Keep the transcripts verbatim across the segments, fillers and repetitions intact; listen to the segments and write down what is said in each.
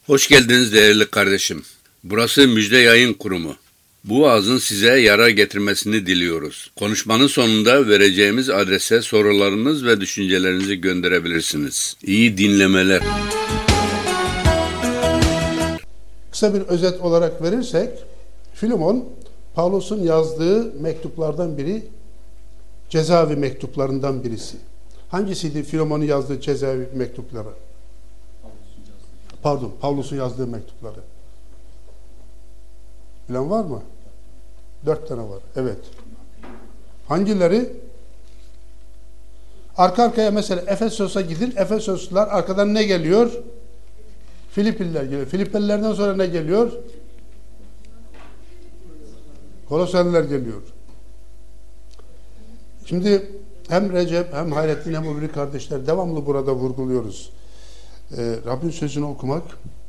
Hoş geldiniz değerli kardeşim. Burası Müjde Yayın Kurumu. Bu vaazın size yarar getirmesini diliyoruz. Konuşmanın sonunda vereceğimiz adrese sorularınız ve düşüncelerinizi gönderebilirsiniz. İyi dinlemeler. Kısa bir özet olarak verirsek, Filemon, Pavlus'un yazdığı mektuplardan biri, cezaevi mektuplarından birisi. Hangisiydi Filemon'un yazdığı cezaevi mektupları? Pardon, Pavlus'un yazdığı mektupları. Bilen var mı? Dört tane var, evet. Hangileri? Arka arkaya mesela Efesos'a gidin, Efesoslular arkadan ne geliyor? Filipliler geliyor. Filiplilerden sonra ne geliyor? Koloseliler geliyor. Şimdi hem Recep hem Hayrettin hem öbür kardeşler devamlı burada vurguluyoruz. Ee, Rabbin sözünü okumak,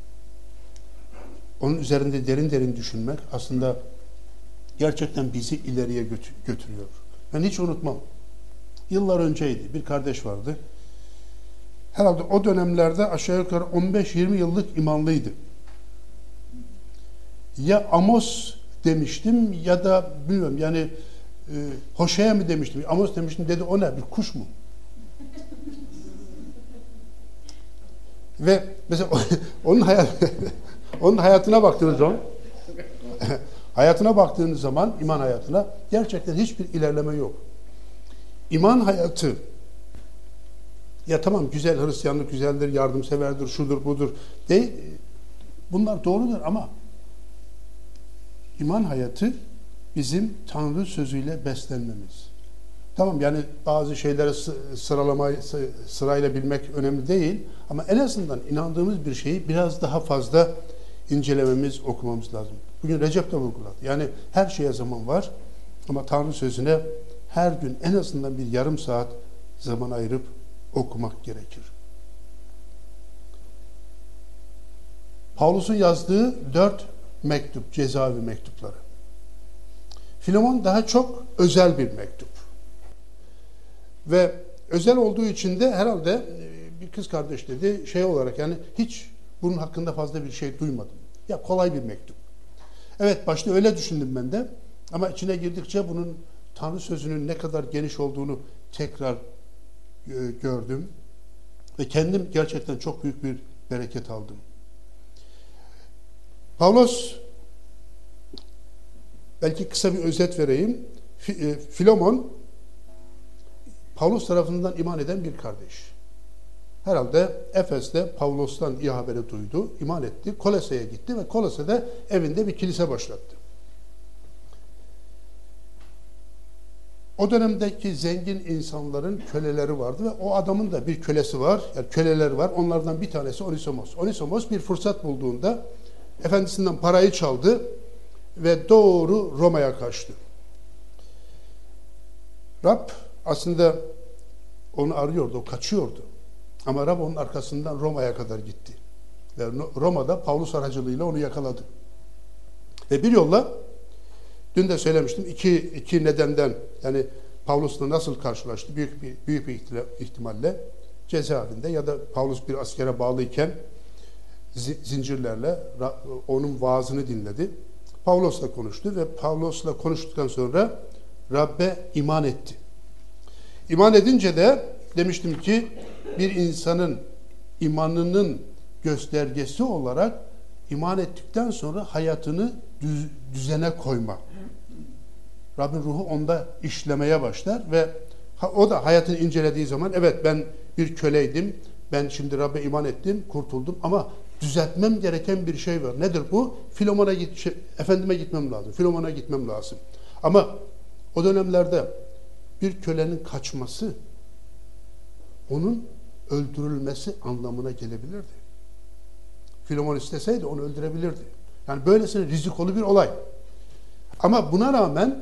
onun üzerinde derin derin düşünmek aslında gerçekten bizi ileriye götü götürüyor. Ben hiç unutmam. Yıllar önceydi. Bir kardeş vardı. Herhalde o dönemlerde aşağı yukarı on beş yirmi yıllık imanlıydı. Ya Amos demiştim ya da bilmiyorum yani e, Hoşea mı demiştim, Amos demiştim, dedi o ne, bir kuş mu? Ve mesela onun hayat onun hayatına baktığınız zaman hayatına baktığınız zaman iman hayatına gerçekten hiçbir ilerleme yok. İman hayatı ya tamam güzel, Hristiyanlık güzeldir, yardımseverdir, şudur budur de, bunlar doğrudur ama iman hayatı bizim Tanrı sözüyle beslenmemiz. Tamam yani bazı şeyleri sıralamayı sırayla bilmek önemli değil ama en azından inandığımız bir şeyi biraz daha fazla incelememiz, okumamız lazım. Bugün Recep de vurguladı. Yani her şeye zaman var ama Tanrı sözüne her gün en azından bir yarım saat zaman ayırıp okumak gerekir. Pavlus'un yazdığı dört mektup, cezaevi mektupları. Filemon daha çok özel bir mektup. Ve özel olduğu için de herhalde bir kız kardeş dedi şey olarak yani hiç bunun hakkında fazla bir şey duymadım. Ya kolay bir mektup. Evet başta öyle düşündüm ben de ama içine girdikçe bunun Tanrı sözünün ne kadar geniş olduğunu tekrar gördüm. Ve kendim gerçekten çok büyük bir bereket aldım. Pavlos, belki kısa bir özet vereyim. Filemon, Pavlos tarafından iman eden bir kardeş. Herhalde Efes'te Pavlos'tan iyi haberi duydu, iman etti, Kolose'ye gitti ve Kolose'de evinde bir kilise başlattı. O dönemdeki zengin insanların köleleri vardı ve o adamın da bir kölesi var, yani köleleri var. Onlardan bir tanesi Onisomos. Onisomos bir fırsat bulduğunda efendisinden parayı çaldı ve doğru Roma'ya kaçtı. Rab aslında onu arıyordu, o kaçıyordu. Ama Rab onun arkasından Roma'ya kadar gitti. Ve Roma'da Pavlus aracılığıyla onu yakaladı. Ve bir yolla, dün de söylemiştim, iki, iki nedenden, yani Pavlus'la nasıl karşılaştı? Büyük bir, büyük bir ihtimalle cezaevinde ya da Pavlus bir askere bağlıyken zincirlerle onun vaazını dinledi. Pavlos'la konuştu ve Pavlos'la konuştuktan sonra Rab'be iman etti. İman edince de demiştim ki bir insanın imanının göstergesi olarak iman ettikten sonra hayatını düz, düzene koyma. Rabbin ruhu onda işlemeye başlar ve o da hayatını incelediği zaman evet ben bir köleydim, ben şimdi Rabbe iman ettim, kurtuldum ama düzeltmem gereken bir şey var. Nedir bu? Filemon'a git, şey, efendime gitmem lazım, Filemon'a gitmem lazım. Ama o dönemlerde bir kölenin kaçması onun öldürülmesi anlamına gelebilirdi. Filemon isteseydi onu öldürebilirdi. Yani böylesine rizikolu bir olay. Ama buna rağmen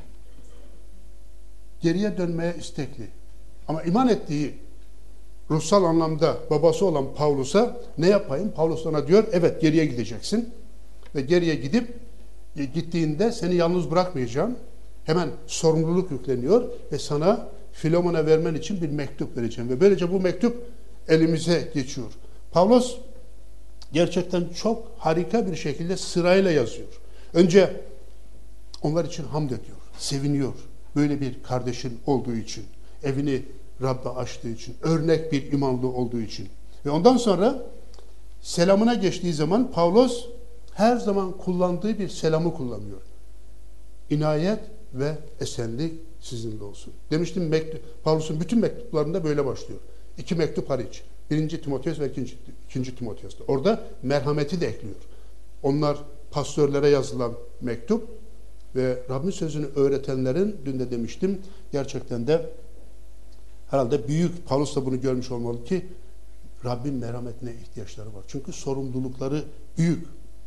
geriye dönmeye istekli. Ama iman ettiği ruhsal anlamda babası olan Pavlus'a ne yapayım? Pavlus ona diyor, evet geriye gideceksin. Ve geriye gidip gittiğinde seni yalnız bırakmayacağım. Hemen sorumluluk yükleniyor ve sana Filemon'a vermen için bir mektup vereceğim. Ve böylece bu mektup elimize geçiyor. Pavlos Gerçekten çok harika bir şekilde sırayla yazıyor. Önce onlar için hamd ediyor, seviniyor. Böyle bir kardeşin olduğu için, evini Rab'be açtığı için, örnek bir imanlı olduğu için. Ve ondan sonra selamına geçtiği zaman Pavlos her zaman kullandığı bir selamı kullanıyor. İnayet ve esenlik sizinle olsun. Demiştim mektup, Pavlos'un bütün mektuplarında böyle başlıyor. İki mektup hariç. Birinci Timoteos ve ikinci, ikinci Timoteos'ta. Orada merhameti de ekliyor. Onlar pastörlere yazılan mektup ve Rabbin sözünü öğretenlerin, dün de demiştim, gerçekten de herhalde büyük, Pavlos da bunu görmüş olmalı ki Rabbin merhametine ihtiyaçları var. Çünkü sorumlulukları büyük.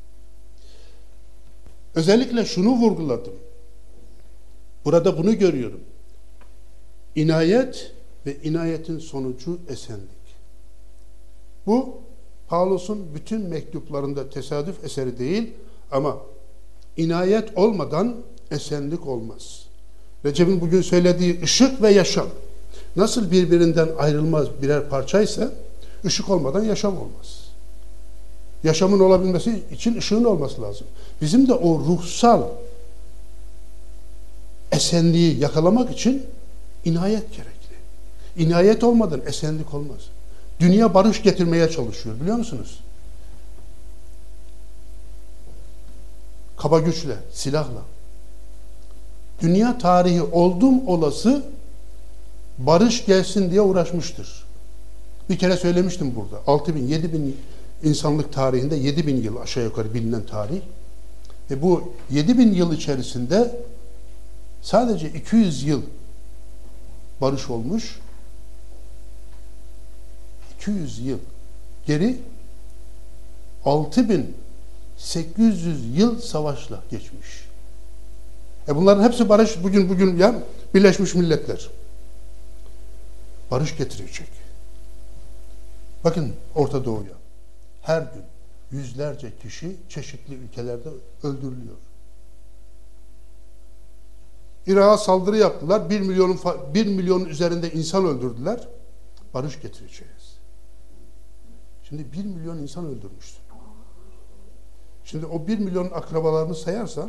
Özellikle şunu vurguladım. Burada bunu görüyorum. İnayet ve inayetin sonucu esenlik. Bu Pavlos'un bütün mektuplarında tesadüf eseri değil ama inayet olmadan esenlik olmaz. Recep'in bugün söylediği ışık ve yaşam nasıl birbirinden ayrılmaz birer parçaysa ışık olmadan yaşam olmaz. Yaşamın olabilmesi için ışığın olması lazım. Bizim de o ruhsal esenliği yakalamak için inayet gerekli. İnayet olmadan esenlik olmaz. Dünya barış getirmeye çalışıyor, biliyor musunuz? Kaba güçle, silahla. Dünya tarihi oldum olası barış gelsin diye uğraşmıştır. Bir kere söylemiştim burada. altı bin, yedi bin insanlık tarihinde yedi bin yıl aşağı yukarı bilinen tarih. Ve bu yedi bin yıl içerisinde sadece iki yüz yıl barış olmuş. iki yüz yıl. Geri altı bin sekiz yüz yıl savaşla geçmiş. E bunların hepsi barış, bugün bugün ya Birleşmiş Milletler. Barış getirecek. Bakın Orta Doğu'ya. Her gün yüzlerce kişi çeşitli ülkelerde öldürülüyor. Irak'a saldırı yaptılar. Bir milyonun, bir milyonun üzerinde insan öldürdüler. Barış getireceğiz. Şimdi bir milyon insan öldürmüştür. Şimdi o bir milyonun akrabalarını sayarsan,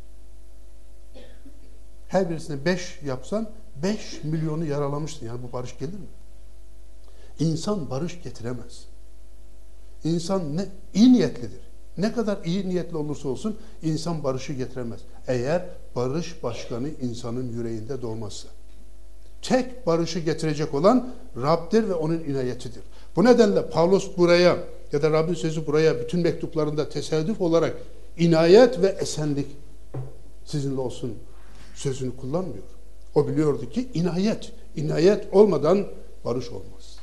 her birisine beş yapsan, beş milyonu yaralamışsın. Yani bu barış gelir mi? İnsan barış getiremez. İnsan ne iyi niyetlidir. Ne kadar iyi niyetli olursa olsun insan barışı getiremez. Eğer barış başkanı insanın yüreğinde doğmazsa. Tek barışı getirecek olan Rab'dir ve onun inayetidir. Bu nedenle Pavlos buraya ya da Rabbin sözü buraya bütün mektuplarında tesadüf olarak inayet ve esenlik sizinle olsun sözünü kullanmıyor. O biliyordu ki inayet, inayet olmadan barış olmaz.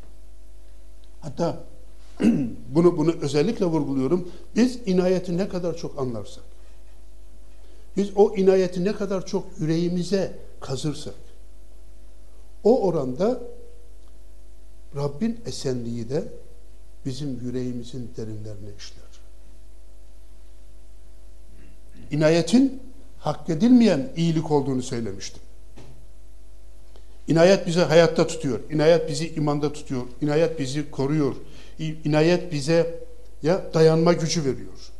Hatta bunu bunu özellikle vurguluyorum. Biz inayeti ne kadar çok anlarsak, biz o inayeti ne kadar çok yüreğimize kazırsak, o oranda Rabbin esenliği de bizim yüreğimizin derinlerine işler. İnayetin hak edilmeyen iyilik olduğunu söylemiştim. İnayet bizi hayatta tutuyor. İnayet bizi imanda tutuyor. İnayet bizi koruyor. İnayet bize ya dayanma gücü veriyor.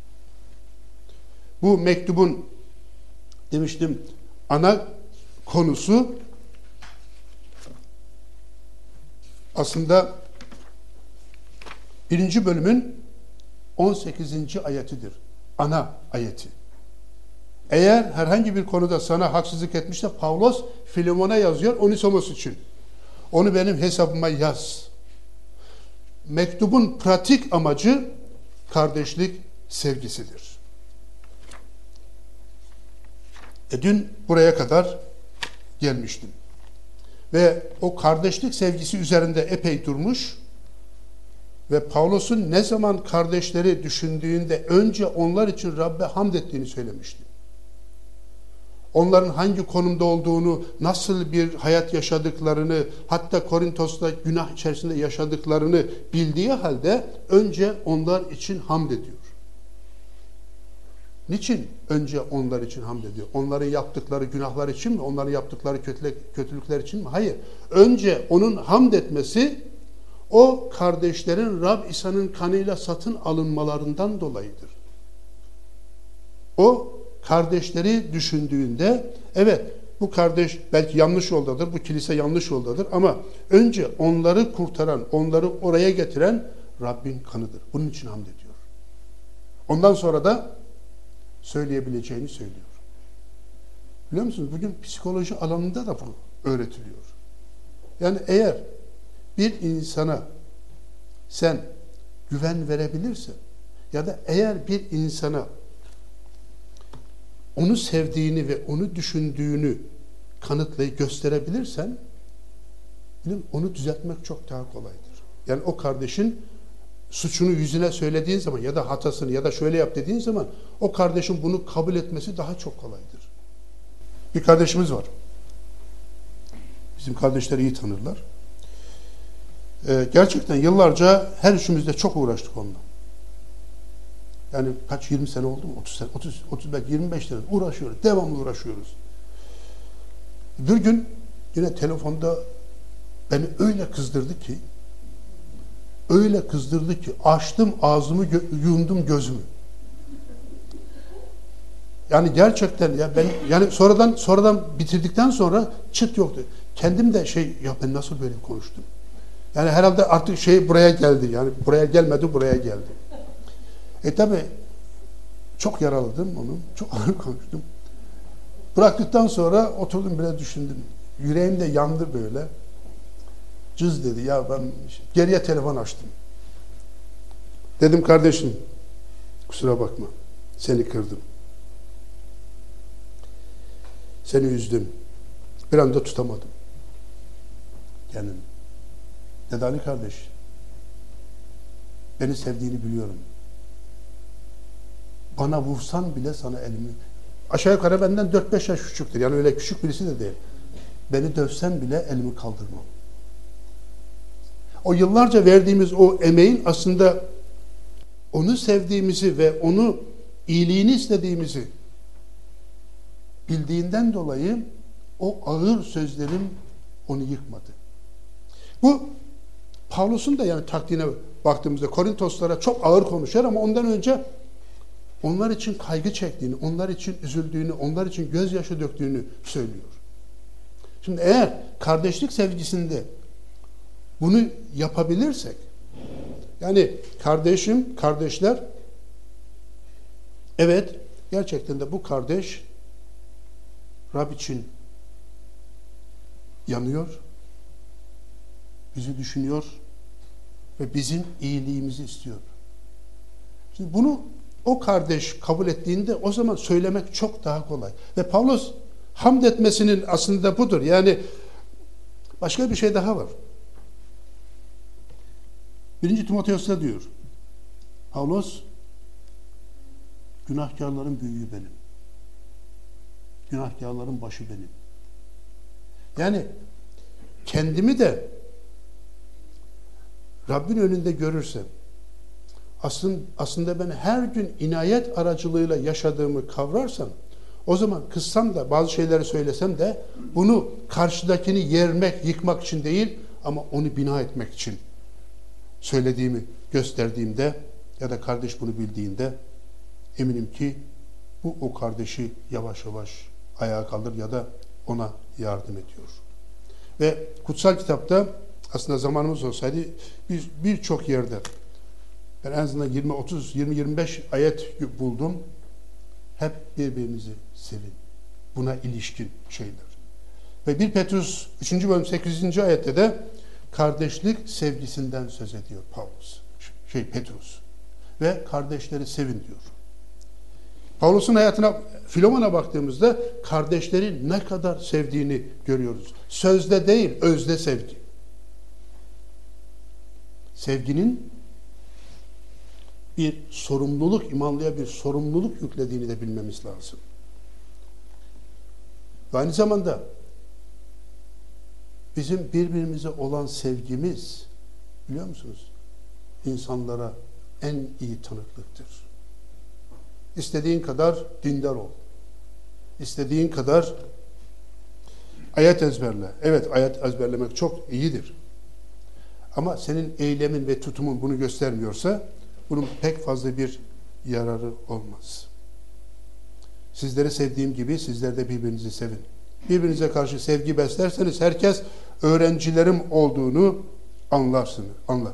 Bu mektubun demiştim ana konusu aslında birinci bölümün on sekizinci ayetidir. Ana ayeti. Eğer herhangi bir konuda sana haksızlık etmişse Pavlos Filemon'a yazıyor Onisimos için. Onu benim hesabıma yaz. Mektubun pratik amacı kardeşlik sevgisidir. E dün buraya kadar gelmiştim. Ve o kardeşlik sevgisi üzerinde epey durmuş ve Pavlos'un ne zaman kardeşleri düşündüğünde önce onlar için Rabbe hamd ettiğini söylemişti. Onların hangi konumda olduğunu, nasıl bir hayat yaşadıklarını, hatta Korintos'ta günah içerisinde yaşadıklarını bildiği halde önce onlar için hamd ediyor. Niçin önce onlar için hamd ediyor? Onların yaptıkları günahlar için mi? Onların yaptıkları kötülük, kötülükler için mi? Hayır. Önce onun hamd etmesi, o kardeşlerin Rab İsa'nın kanıyla satın alınmalarından dolayıdır. O kardeşleri düşündüğünde, evet bu kardeş belki yanlış yoldadır, bu kilise yanlış yoldadır ama önce onları kurtaran, onları oraya getiren Rabbin kanıdır. Bunun için hamd ediyor. Ondan sonra da söyleyebileceğini söylüyor. Biliyor musunuz? Bugün psikoloji alanında da bu öğretiliyor. Yani eğer bir insana sen güven verebilirsen ya da eğer bir insana onu sevdiğini ve onu düşündüğünü kanıtlayıp gösterebilirsen onu düzeltmek çok daha kolaydır. Yani o kardeşin suçunu yüzüne söylediğin zaman ya da hatasını ya da şöyle yap dediğin zaman o kardeşin bunu kabul etmesi daha çok kolaydır. Bir kardeşimiz var. Bizim kardeşleri iyi tanırlar. Ee, gerçekten yıllarca her işimizde çok uğraştık onunla. Yani kaç yirmi sene oldu mu? otuz sene, otuz, otuz belki yirmi beş sene uğraşıyoruz. Devamlı uğraşıyoruz. Bir gün yine telefonda beni öyle kızdırdı ki öyle kızdırdı ki açtım ağzımı, gö- yumdum gözümü. Yani gerçekten ya ben yani sonradan sonradan bitirdikten sonra çıt yoktu. Kendim de şey ya ben nasıl böyle konuştum? Yani herhalde artık şey buraya geldi. Yani buraya gelmedi, buraya geldi. E tabi çok yaraladım onu. Çok ağır konuştum. Bıraktıktan sonra oturdum biraz düşündüm. Yüreğim de yandı böyle. Cız dedi ya ben geriye telefon açtım. Dedim kardeşim kusura bakma. Seni kırdım. Seni üzdüm. Bir anda tutamadım. Kendimi. Dedi Ali kardeş beni sevdiğini biliyorum. Bana vursan bile sana elimi aşağı yukarı benden dört beş yaş küçüktür. Yani öyle küçük birisi de değil. Beni dövsen bile elimi kaldırmam. O yıllarca verdiğimiz o emeğin aslında onu sevdiğimizi ve onu iyiliğini istediğimizi bildiğinden dolayı o ağır sözlerim onu yıkmadı. Bu Pavlus'un da yani taktiğine baktığımızda Korintoslara çok ağır konuşuyor ama ondan önce onlar için kaygı çektiğini, onlar için üzüldüğünü, onlar için gözyaşı döktüğünü söylüyor. Şimdi eğer kardeşlik sevgisinde bunu yapabilirsek, yani kardeşim, kardeşler, evet gerçekten de bu kardeş Rab için yanıyor, bizi düşünüyor ve bizim iyiliğimizi istiyor. Şimdi bunu o kardeş kabul ettiğinde o zaman söylemek çok daha kolay. Ve Pavlos hamd etmesinin aslında budur. Yani başka bir şey daha var. Birinci Timoteos'ta diyor. Pavlos günahkarların büyüğü benim. Günahkarların başı benim. Yani kendimi de Rabbin önünde görürsem aslında, aslında ben her gün inayet aracılığıyla yaşadığımı kavrarsam o zaman kızsam da bazı şeyleri söylesem de bunu karşıdakini yermek, yıkmak için değil ama onu bina etmek için söylediğimi gösterdiğimde ya da kardeş bunu bildiğinde eminim ki bu o kardeşi yavaş yavaş ayağa kaldırır ya da ona yardım ediyor. Ve kutsal kitapta aslında zamanımız olsaydı biz birçok yerde ben en azından yirmi otuz yirmi yirmi beş ayet buldum. Hep birbirinizi sevin. Buna ilişkin şeyler. Ve bir Petrus üçüncü bölüm sekizinci ayette de kardeşlik sevgisinden söz ediyor Pavlus. Şey Petrus. Ve kardeşleri sevin diyor. Pavlus'un hayatına, Filomon'a baktığımızda kardeşleri ne kadar sevdiğini görüyoruz. Sözde değil, özde sevgi. Sevginin bir sorumluluk, imanlıya bir sorumluluk yüklediğini de bilmemiz lazım. Ve aynı zamanda bizim birbirimize olan sevgimiz, biliyor musunuz? İnsanlara en iyi tanıklıktır. İstediğin kadar dindar ol. İstediğin kadar ayet ezberle. Evet, ayet ezberlemek çok iyidir. Ama senin eylemin ve tutumun bunu göstermiyorsa bunun pek fazla bir yararı olmaz. Sizleri sevdiğim gibi sizler de birbirinizi sevin. Birbirinize karşı sevgi beslerseniz herkes öğrencilerim olduğunu anlarsınız, anlar.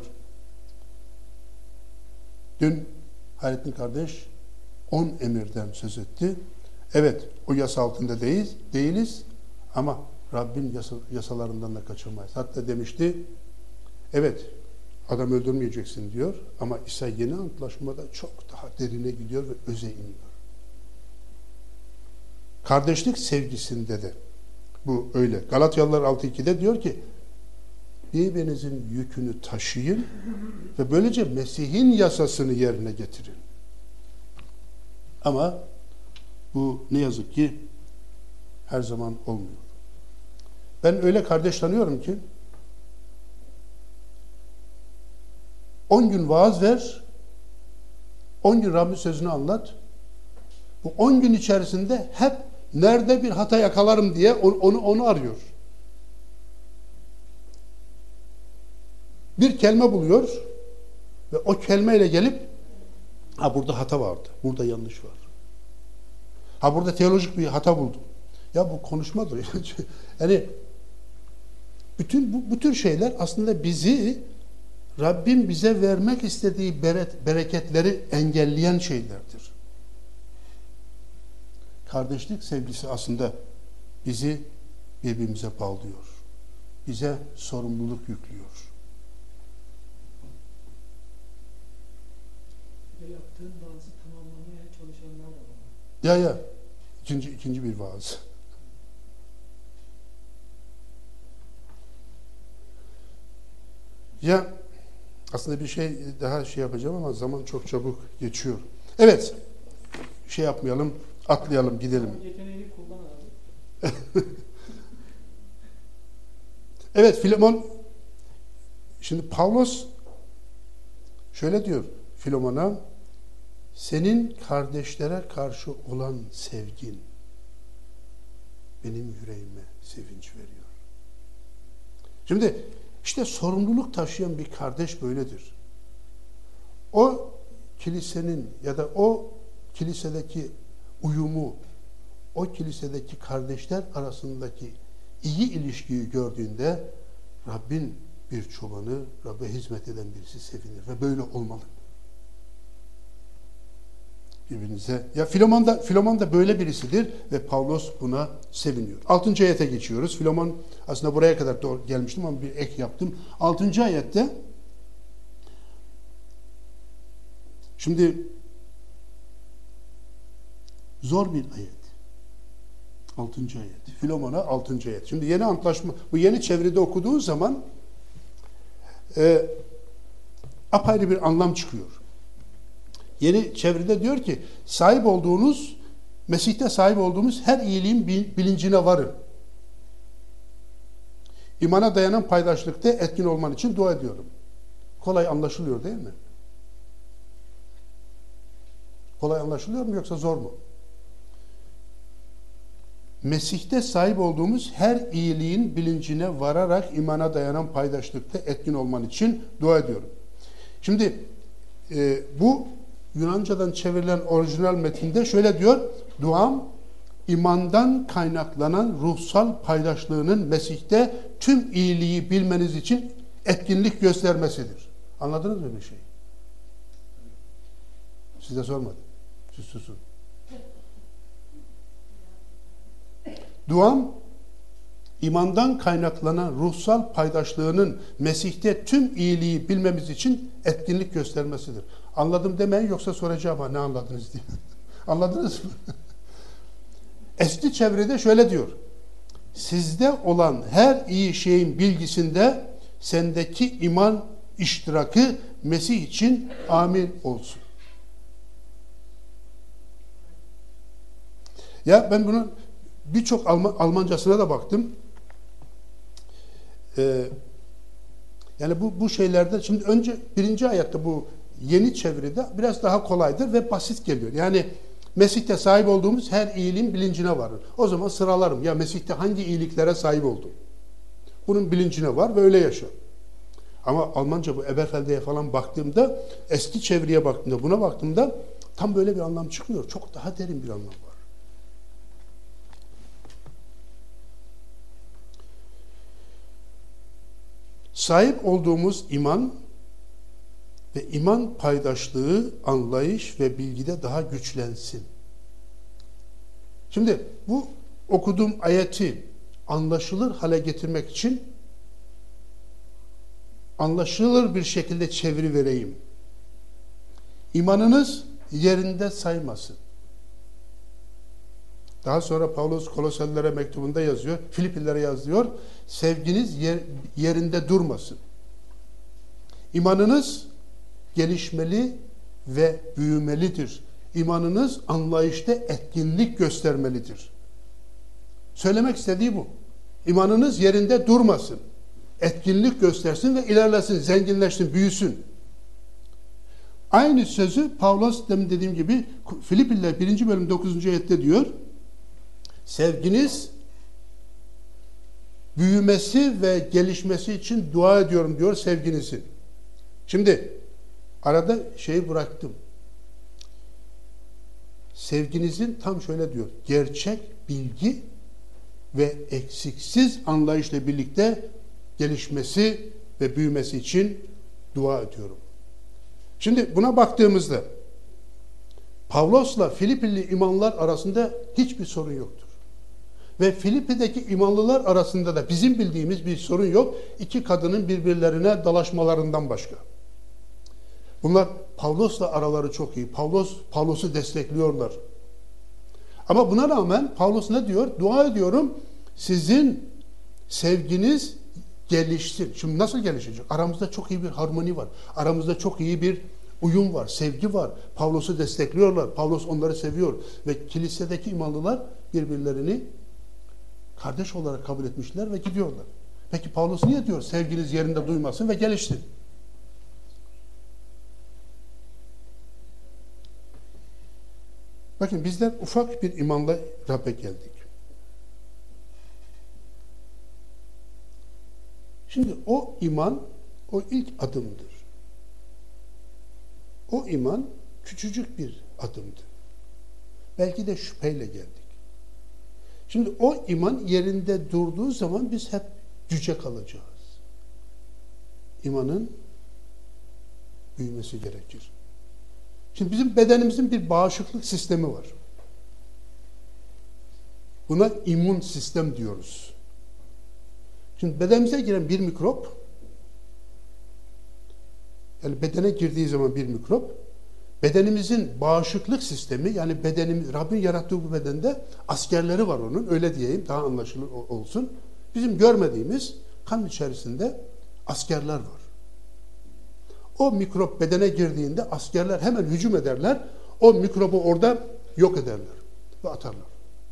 Dün Hayrettin kardeş on emirden söz etti. Evet, o yasa altında değiliz, değiliz ama Rabbin yasa, yasalarından da kaçırmayız. Hatta demişti, evet adam öldürmeyeceksin diyor ama İsa yeni antlaşmada çok daha derine gidiyor ve öze iniyor. Kardeşlik sevgisinde de bu öyle. Galatyalılar altı ikide diyor ki birbirinizin yükünü taşıyın ve böylece Mesih'in yasasını yerine getirin. Ama bu ne yazık ki her zaman olmuyor. Ben öyle kardeş tanıyorum ki on gün vaaz ver, on gün Rabbin sözünü anlat. Bu on gün içerisinde hep nerede bir hata yakalarım diye onu onu arıyor. Bir kelime buluyor ve o kelimeyle gelip ha burada hata vardı, burada yanlış var. Ha burada teolojik bir hata buldum. Ya bu konuşmadır. Yani bütün bu, bu tür şeyler aslında bizi Rabbim bize vermek istediği bereketleri engelleyen şeylerdir. Kardeşlik sevgisi aslında bizi birbirimize bağlıyor. Bize sorumluluk yüklüyor. Ve yaptığın vaazı tamamlamaya çalışanlar da var. Ya ya, ikinci, ikinci bir vaaz. Ya aslında bir şey daha şey yapacağım ama zaman çok çabuk geçiyor. Evet, şey yapmayalım, atlayalım, gidelim. Yeteneğini kullan abi. Evet, Filemon, şimdi Pavlos şöyle diyor Filemon'a, senin kardeşlere karşı olan sevgin benim yüreğime sevinç veriyor. Şimdi işte sorumluluk taşıyan bir kardeş böyledir. O kilisenin ya da o kilisedeki uyumu, o kilisedeki kardeşler arasındaki iyi ilişkiyi gördüğünde Rabbin bir çobanı, Rabbe hizmet eden birisi sevinir ve böyle olmalı. Birbirinize. Ya Filemon da, Filemon da böyle birisidir ve Pavlos buna seviniyor. Altıncı ayete geçiyoruz. Filemon aslında buraya kadar doğru gelmiştim ama bir ek yaptım. Altıncı ayette şimdi zor bir ayet. Altıncı ayet. Filemon'a altıncı ayet. Şimdi yeni antlaşma, bu yeni çeviride okuduğun zaman e, apayrı bir anlam çıkıyor. Yeni çeviride diyor ki sahip olduğunuz, Mesih'te sahip olduğumuz her iyiliğin bilincine varın. İmana dayanan paydaşlıkta etkin olman için dua ediyorum. Kolay anlaşılıyor değil mi? Kolay anlaşılıyor mu yoksa zor mu? Mesih'te sahip olduğumuz her iyiliğin bilincine vararak imana dayanan paydaşlıkta etkin olman için dua ediyorum. Şimdi e, bu Yunanca'dan çevrilen orijinal metinde şöyle diyor, duam imandan kaynaklanan ruhsal paydaşlığının Mesih'te tüm iyiliği bilmeniz için etkinlik göstermesidir. Anladınız mı bir şey? Size sormadım. Siz susun. Duam imandan kaynaklanan ruhsal paydaşlığının Mesih'te tüm iyiliği bilmemiz için etkinlik göstermesidir. Anladım demeyin yoksa soracağım ha ne anladınız diye. Anladınız mı? Eski çevrede şöyle diyor. Sizde olan her iyi şeyin bilgisinde sendeki iman iştirakı Mesih için amin olsun. Ya ben bunun birçok Alman, Almancasına da baktım. Ee, yani bu, bu şeylerde şimdi önce birinci ayette bu yeni çeviride biraz daha kolaydır ve basit geliyor. Yani Mesih'te sahip olduğumuz her iyiliğin bilincine varır. O zaman sıralarım. Ya Mesih'te hangi iyiliklere sahip oldum? Bunun bilincine var ve öyle yaşa. Ama Almanca bu Eberfelde'ye falan baktığımda, eski çeviriye baktığımda, buna baktığımda tam böyle bir anlam çıkmıyor. Çok daha derin bir anlam var. Sahip olduğumuz iman ve iman paydaşlığı, anlayış ve bilgide daha güçlensin. Şimdi bu okuduğum ayeti anlaşılır hale getirmek için anlaşılır bir şekilde çeviri vereyim. İmanınız yerinde saymasın. Daha sonra Pavlos Kolosellilere mektubunda yazıyor, Filiplilere yazıyor, sevginiz yer, yerinde durmasın. İmanınız gelişmeli ve büyümelidir. İmanınız anlayışta etkinlik göstermelidir. Söylemek istediği bu. İmanınız yerinde durmasın. Etkinlik göstersin ve ilerlesin, zenginleşsin, büyüsün. Aynı sözü Pavlos demin dediğim gibi Filipliler birinci bölüm dokuzuncu ayette diyor. Sevginiz büyümesi ve gelişmesi için dua ediyorum diyor sevginizin. Şimdi arada şeyi bıraktım. Sevginizin tam şöyle diyor. Gerçek bilgi ve eksiksiz anlayışla birlikte gelişmesi ve büyümesi için dua ediyorum. Şimdi buna baktığımızda Pavlos'la Filipili imanlar arasında hiçbir sorun yoktur. Ve Filipi'deki imanlılar arasında da bizim bildiğimiz bir sorun yok. İki kadının birbirlerine dalaşmalarından başka. Bunlar Pavlos'la araları çok iyi. Pavlos, Pavlos'u destekliyorlar. Ama buna rağmen Pavlos ne diyor? Dua ediyorum sizin sevginiz gelişsin. Şimdi nasıl gelişecek? Aramızda çok iyi bir harmoni var. Aramızda çok iyi bir uyum var, sevgi var. Pavlos'u destekliyorlar. Pavlos onları seviyor. Ve kilisedeki imanlılar birbirlerini kardeş olarak kabul etmişler ve gidiyorlar. Peki Pavlos niye diyor? Sevginiz yerinde duymasın ve gelişsin. Bakın bizler ufak bir imanla Rab'be geldik. Şimdi o iman, o ilk adımdır. O iman küçücük bir adımdı. Belki de şüpheyle geldik. Şimdi o iman yerinde durduğu zaman biz hep cüce kalacağız. İmanın büyümesi gerekir. Şimdi bizim bedenimizin bir bağışıklık sistemi var. Buna immün sistem diyoruz. Şimdi bedenimize giren bir mikrop, yani bedene girdiği zaman bir mikrop, bedenimizin bağışıklık sistemi, yani bedenimiz, Rabbin yarattığı bu bedende askerleri var onun, öyle diyeyim, daha anlaşılır olsun. Bizim görmediğimiz kan içerisinde askerler var. O mikrop bedene girdiğinde askerler hemen hücum ederler, o mikrobu orada yok ederler ve atarlar.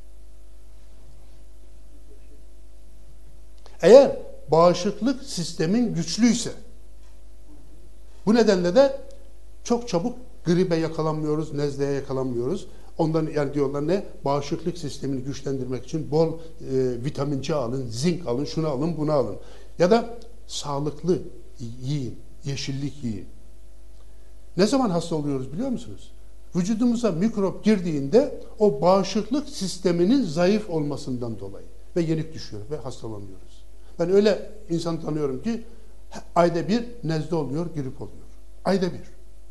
Eğer bağışıklık sistemin güçlüyse, bu nedenle de çok çabuk gribe yakalanmıyoruz, nezleye yakalanmıyoruz. Ondan yani diyorlar ne? Bağışıklık sistemini güçlendirmek için bol e, vitamin C alın, zinc alın, şunu alın, bunu alın. Ya da sağlıklı yiyin, yeşillik yiyin. Ne zaman hasta oluyoruz biliyor musunuz? Vücudumuza mikrop girdiğinde o bağışıklık sisteminin zayıf olmasından dolayı ve yenik düşüyor ve hastalanıyoruz. Ben öyle insan tanıyorum ki ayda bir nezle oluyor, grip oluyor. Ayda bir.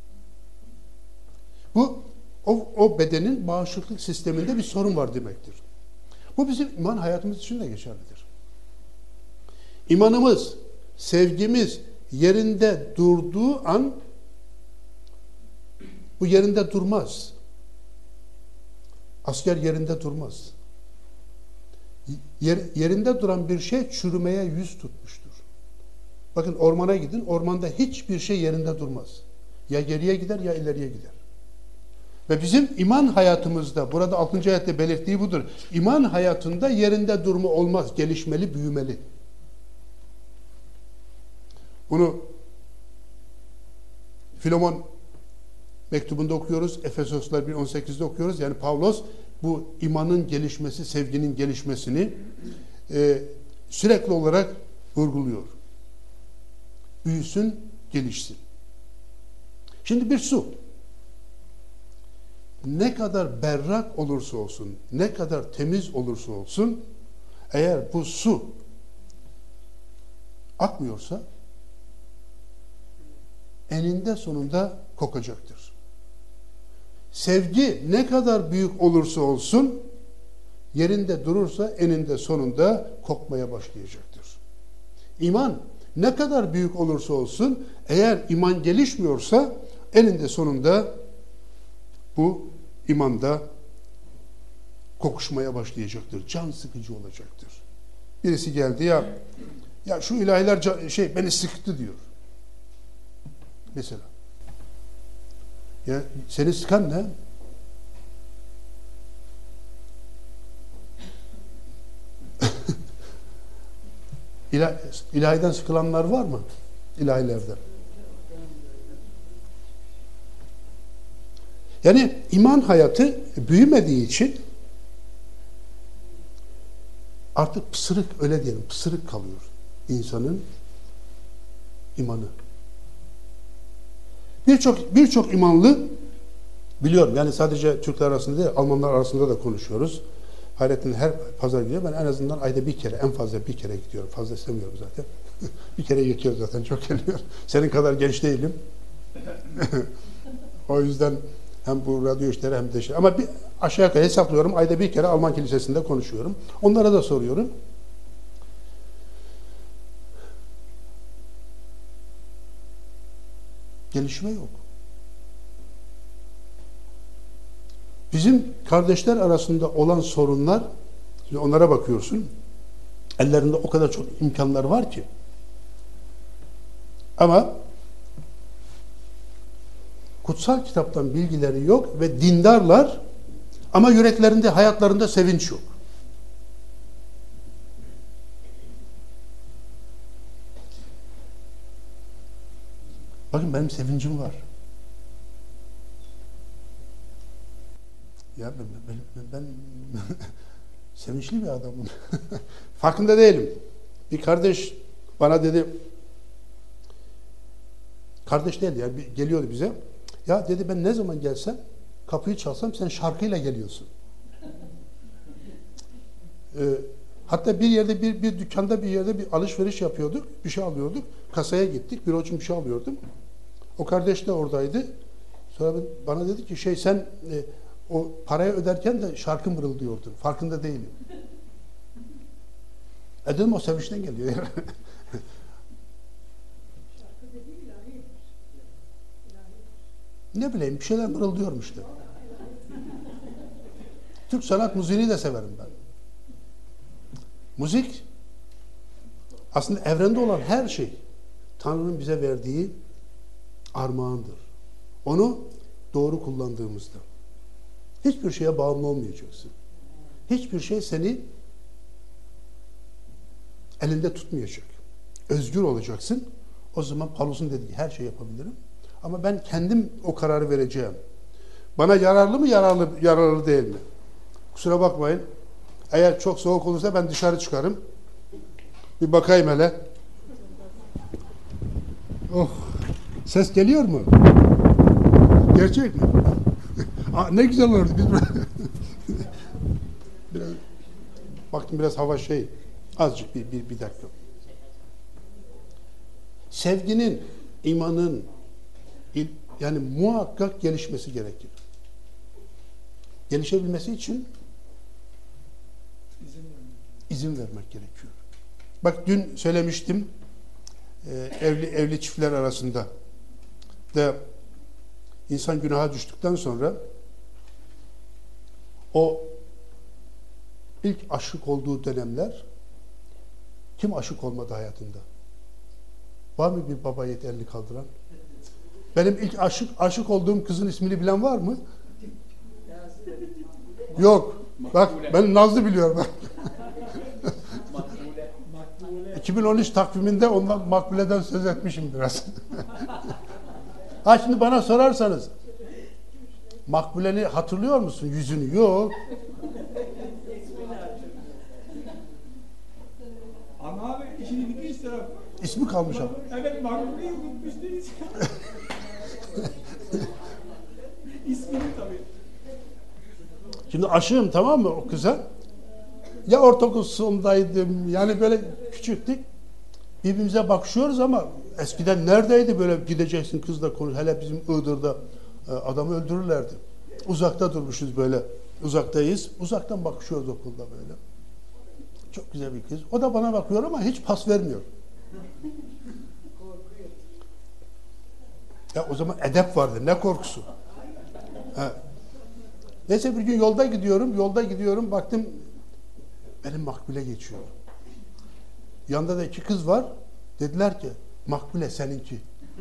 Bu o, o bedenin bağışıklık sisteminde bir sorun var demektir. Bu bizim iman hayatımız için de geçerlidir. İmanımız, sevgimiz yerinde durduğu an bu yerinde durmaz. Asker yerinde durmaz. Yer, yerinde duran bir şey çürümeye yüz tutmuştur. Bakın ormana gidin, ormanda hiçbir şey yerinde durmaz. Ya geriye gider ya ileriye gider. Ve bizim iman hayatımızda, burada altıncı ayette belirttiği budur. İman hayatında yerinde durma olmaz, gelişmeli, büyümeli. Bunu Filemon mektubunda okuyoruz, Efesoslar bir on sekizde okuyoruz. Yani Pavlos bu imanın gelişmesi, sevginin gelişmesini e, sürekli olarak vurguluyor. büyüsün, gelişsin. Şimdi bir su ne kadar berrak olursa olsun, ne kadar temiz olursa olsun, eğer bu su akmıyorsa eninde sonunda kokacaktır. Sevgi ne kadar büyük olursa olsun, yerinde durursa eninde sonunda kokmaya başlayacaktır. İman ne kadar büyük olursa olsun, eğer iman gelişmiyorsa eninde sonunda bu imanda kokuşmaya başlayacaktır. Can sıkıcı olacaktır. Birisi geldi, ya ya şu ilahiler can, şey beni sıktı diyor. Mesela. Ya seni sıkan ne? İlah, ilahiden sıkılanlar var mı? İlahilerden. Yani iman hayatı büyümediği için artık pısırık, öyle diyelim, pısırık kalıyor insanın imanı. Birçok birçok imanlı biliyorum, yani sadece Türkler arasında değil, Almanlar arasında da konuşuyoruz. Hayrettin her pazar gidiyor. Ben en azından ayda bir kere, en fazla bir kere gidiyorum. Fazla istemiyorum zaten. Bir kere yetiyor zaten, çok geliyor. Senin kadar genç değilim. O yüzden hem bu radyo işleri hem de şey. Ama bir aşağı yukarı hesaplıyorum. Ayda bir kere Alman kilisesinde konuşuyorum. Onlara da soruyorum. Gelişme yok. Bizim kardeşler arasında olan sorunlar, şimdi onlara bakıyorsun, ellerinde o kadar çok imkanlar var ki. Ama kutsal kitaptan bilgileri yok ve dindarlar ama yüreklerinde, hayatlarında sevinç yok. Bakın benim sevincim var. Ya ben, ben, ben sevinçli bir adamım. Farkında değilim. Bir kardeş bana dedi, kardeş değildi ya, geliyordu bize. Ya dedi, ben ne zaman gelsem, kapıyı çalsam sen şarkıyla geliyorsun. Ee, hatta bir yerde, bir, bir dükkanda bir yerde bir alışveriş yapıyorduk. Bir şey alıyorduk. Kasaya gittik. Bir için bir şey alıyordum. O kardeş de oradaydı. Sonra bana dedi ki, şey sen e, o parayı öderken de şarkı mırıldıyordun. Farkında değilim. E dedim, o sevinçten geliyor. Şarkı dediği ilahi. Ne bileyim, bir şeyler mırıldıyorum işte. Türk sanat müziğini de severim ben. Müzik aslında evrende olan her şey Tanrı'nın bize verdiği armağandır. Onu doğru kullandığımızda hiçbir şeye bağımlı olmayacaksın. Hiçbir şey seni elinde tutmayacak. Özgür olacaksın. O zaman Paulus'un dediği her şeyi yapabilirim. Ama ben kendim o kararı vereceğim. Bana yararlı mı, yararlı yararlı değil mi? Kusura bakmayın. Eğer çok soğuk olursa ben dışarı çıkarım. Bir bakayım hele. Oh. Ses geliyor mu? Gerçek mi? Aa, ne güzel olurdu. Biz biraz, baktım biraz hava şey. Azıcık bir, bir, bir dakika. Sevginin, imanın yani muhakkak gelişmesi gerekir. Gelişebilmesi için İzin vermek. izin vermek gerekiyor. Bak dün söylemiştim, e, evli evli çiftler arasında da insan günaha düştükten sonra o ilk aşık olduğu dönemler, kim aşık olmadı hayatında? Var mı bir baba yiğit elini kaldıran? Benim ilk aşık aşık olduğum kızın ismini bilen var mı? Yok. Bak ben Nazlı biliyorum. iki bin on üç takviminde ondan Makbule'den söz etmişim biraz. Ha şimdi bana sorarsanız Makbule'ni hatırlıyor musun yüzünü? Yok. Ama abi işini bitmiş taraf. İsmi kalmış ama. Evet, Makbule'yi unutmuştunuz. İsmini tabii. Şimdi aşığım, tamam mı, o kıza? Ya ortaokul sondaydım, yani böyle küçüktük. Birbirimize bakışıyoruz ama eskiden neredeydi böyle gideceksin kızla konuş. Hele bizim Iğdır'da e, adamı öldürürlerdi. Uzakta durmuşuz böyle. Uzaktayız. Uzaktan bakışıyoruz okulda böyle. Çok güzel bir kız. O da bana bakıyor ama hiç pas vermiyor. Ya o zaman edep vardı. Ne korkusu? Ha. Neyse bir gün yolda gidiyorum. Yolda gidiyorum. Baktım benim Makbule geçiyor. Yanında da iki kız var. Dediler ki Makbule seninki.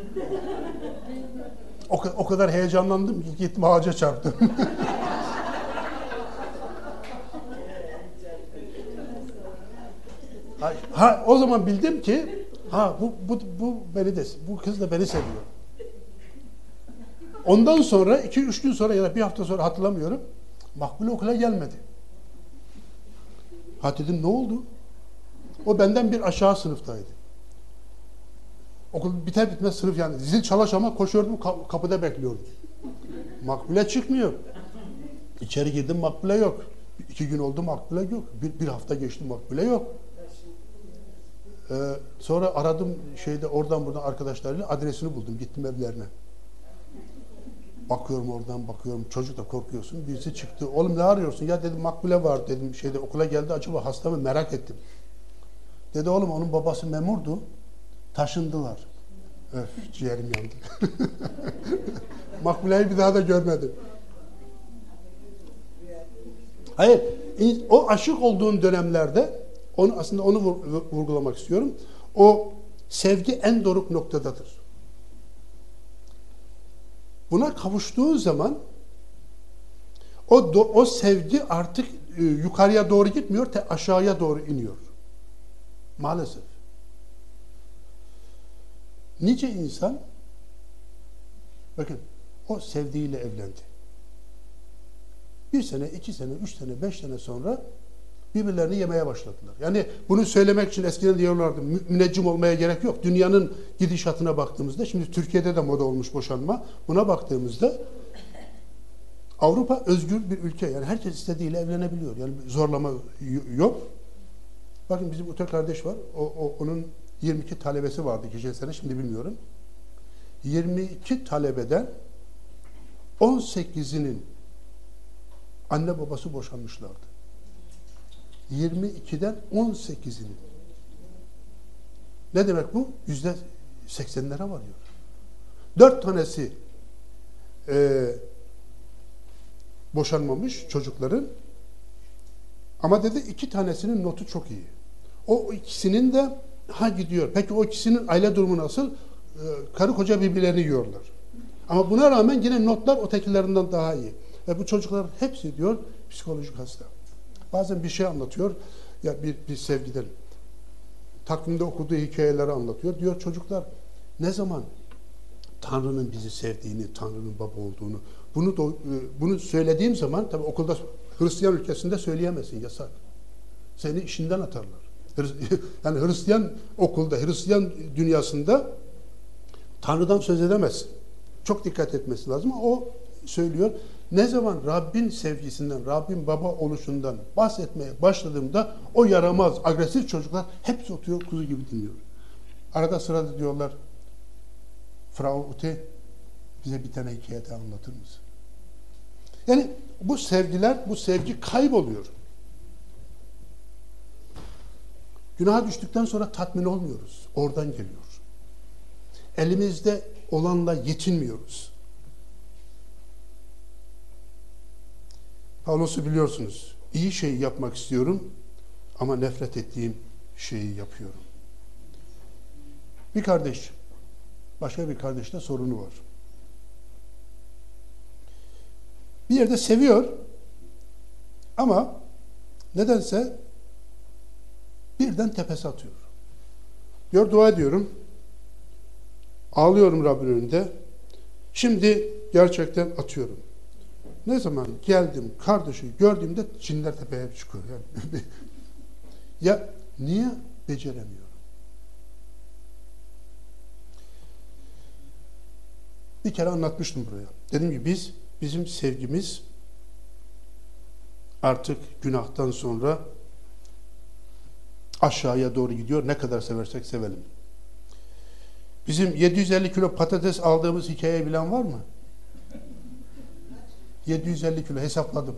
O, o kadar heyecanlandım ki gittim ağaca çarptım. ha, ha o zaman bildim ki ha bu bu bu beni de bu kız da beni seviyor. Ondan sonra iki üç gün sonra ya da bir hafta sonra hatırlamıyorum. Makbule okula gelmedi. Ha dedim ne oldu? O benden bir aşağı sınıftaydı. Okul biter bitmez sınıf yani. Zil çalış ama koşuyordum kapıda bekliyordum. Makbule çıkmıyor. İçeri girdim Makbule yok. İki gün oldu Makbule yok. Bir, bir hafta geçti Makbule yok. Ee, sonra aradım şeyde oradan buradan arkadaşlarıyla adresini buldum. Gittim evlerine. Bakıyorum oradan bakıyorum. Çocuk da korkuyorsun. Birisi çıktı. Oğlum ne arıyorsun? Ya dedim Makbule var dedim. Şeyde okula geldi acaba hasta mı merak ettim. Dedi oğlum onun babası memurdu. Taşındılar. Öf ciğerim yandı. Makbule'yi bir daha da görmedim. Hayır. O aşık olduğun dönemlerde onu aslında onu vurgulamak istiyorum. O sevgi en doruk noktadadır. Buna kavuştuğun zaman o o sevgi artık e, yukarıya doğru gitmiyor, te aşağıya doğru iniyor. Maalesef. Nice insan bakın o sevdiğiyle evlendi. Bir sene, iki sene, üç sene, beş sene sonra birbirlerini yemeye başladılar. Yani bunu söylemek için eskiden diyorlardı müneccim olmaya gerek yok. Dünyanın gidişatına baktığımızda, şimdi Türkiye'de de moda olmuş boşanma. Buna baktığımızda Avrupa özgür bir ülke. Yani herkes istediğiyle evlenebiliyor. Yani zorlama yok. Bakın bizim Uta kardeş var. O, o, onun yirmi iki talebesi vardı geçen sene. Şimdi bilmiyorum. yirmi iki talebeden on sekizinin anne babası boşanmışlardı. yirmi ikiden on sekizinin. Ne demek bu? Yüzde seksenlere varıyor. Dört tanesi e, boşanmamış çocukların ama dedi iki tanesinin notu çok iyi. O ikisinin de ha gidiyor. Peki o ikisinin aile durumu nasıl? E, karı koca birbirlerini yiyorlar. Ama buna rağmen yine notlar ötekilerinden daha iyi. Ve bu çocuklar hepsi diyor psikolojik hasta. Bazen bir şey anlatıyor. Ya bir, bir sevgiden takvimde okuduğu hikayeleri anlatıyor. Diyor çocuklar ne zaman Tanrı'nın bizi sevdiğini, Tanrı'nın baba olduğunu bunu da, bunu söylediğim zaman tabii okulda Hristiyan ülkesinde söyleyemezsin, yasak. Seni işinden atarlar. Yani Hristiyan okulda, Hristiyan dünyasında Tanrı'dan söz edemezsin. Çok dikkat etmesi lazım ama o söylüyor. Ne zaman Rabbin sevgisinden, Rabbin baba oluşundan bahsetmeye başladığımda o yaramaz, agresif çocuklar hepsi oturuyor, kuzu gibi dinliyor. Arada sırada diyorlar Frau Ute bize bir tane hikaye daha anlatır mısın? Yani bu sevgiler, bu sevgi kayboluyor. Günaha düştükten sonra tatmin olmuyoruz. Oradan geliyor. Elimizde olanla yetinmiyoruz. Pavlos'u biliyorsunuz. İyi şeyi yapmak istiyorum ama nefret ettiğim şeyi yapıyorum. Bir kardeş, başka bir kardeşte sorunu var. Bir yerde seviyor ama nedense birden tepesi atıyor. Diyor dua ediyorum. Ağlıyorum Rabbin önünde. Şimdi gerçekten atıyorum. Ne zaman geldim kardeşi gördüğümde cinler tepeye çıkıyor. Yani. Ya niye beceremiyorum? Bir kere anlatmıştım buraya. Dedim ki biz, bizim sevgimiz artık günahtan sonra aşağıya doğru gidiyor. Ne kadar seversek sevelim. Bizim yedi yüz elli kilo patates aldığımız hikayeyi bilen var mı? yedi yüz elli kilo hesapladım.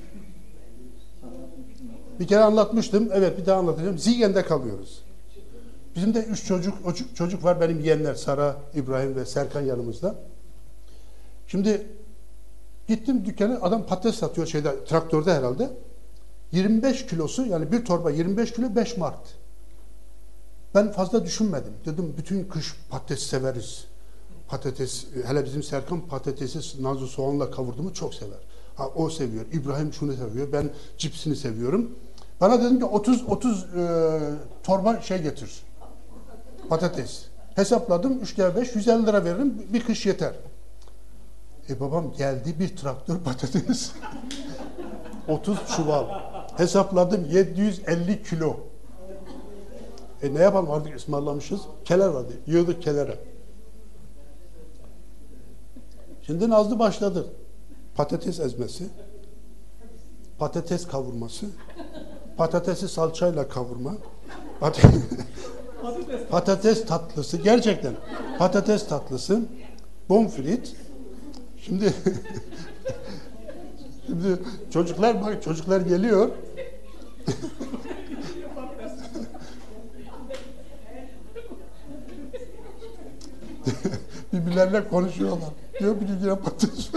Bir kere anlatmıştım. Evet, bir daha anlatacağım. Zigen'de kalıyoruz. Bizim de üç çocuk, çocuk çocuk var. Benim yeğenler Sara, İbrahim ve Serkan yanımızda. Şimdi gittim dükkana, adam patates satıyor şeyde, traktörde herhalde. yirmi beş kilosu, yani bir torba yirmi beş kilo, beş mart. Ben fazla düşünmedim. Dedim bütün kış patates severiz. Patates, hele bizim Serkan patatesi nazlı soğanla kavurduğumu çok sever. Ha, o seviyor. İbrahim şunu seviyor. Ben cipsini seviyorum. Bana dedim ki otuz otuz e, torba şey getir. Patates. Hesapladım. üç kere beş yüz elli lira veririm. Bir kış yeter. E babam geldi, bir traktör patates. otuz çuval. Hesapladım yedi yüz elli kilo. E ne yapalım, artık ısmarlamışız. Keler vardı. Yığdık kelere. Şimdi Nazlı başladı. Patates ezmesi, patates kavurması, patatesi salçayla kavurma, patates, patates tatlısı, gerçekten patates tatlısı, bonfrit. Şimdi şimdi çocuklar, bak çocuklar geliyor. Birbirlerine konuşuyorlar. Diyor bir gün patates.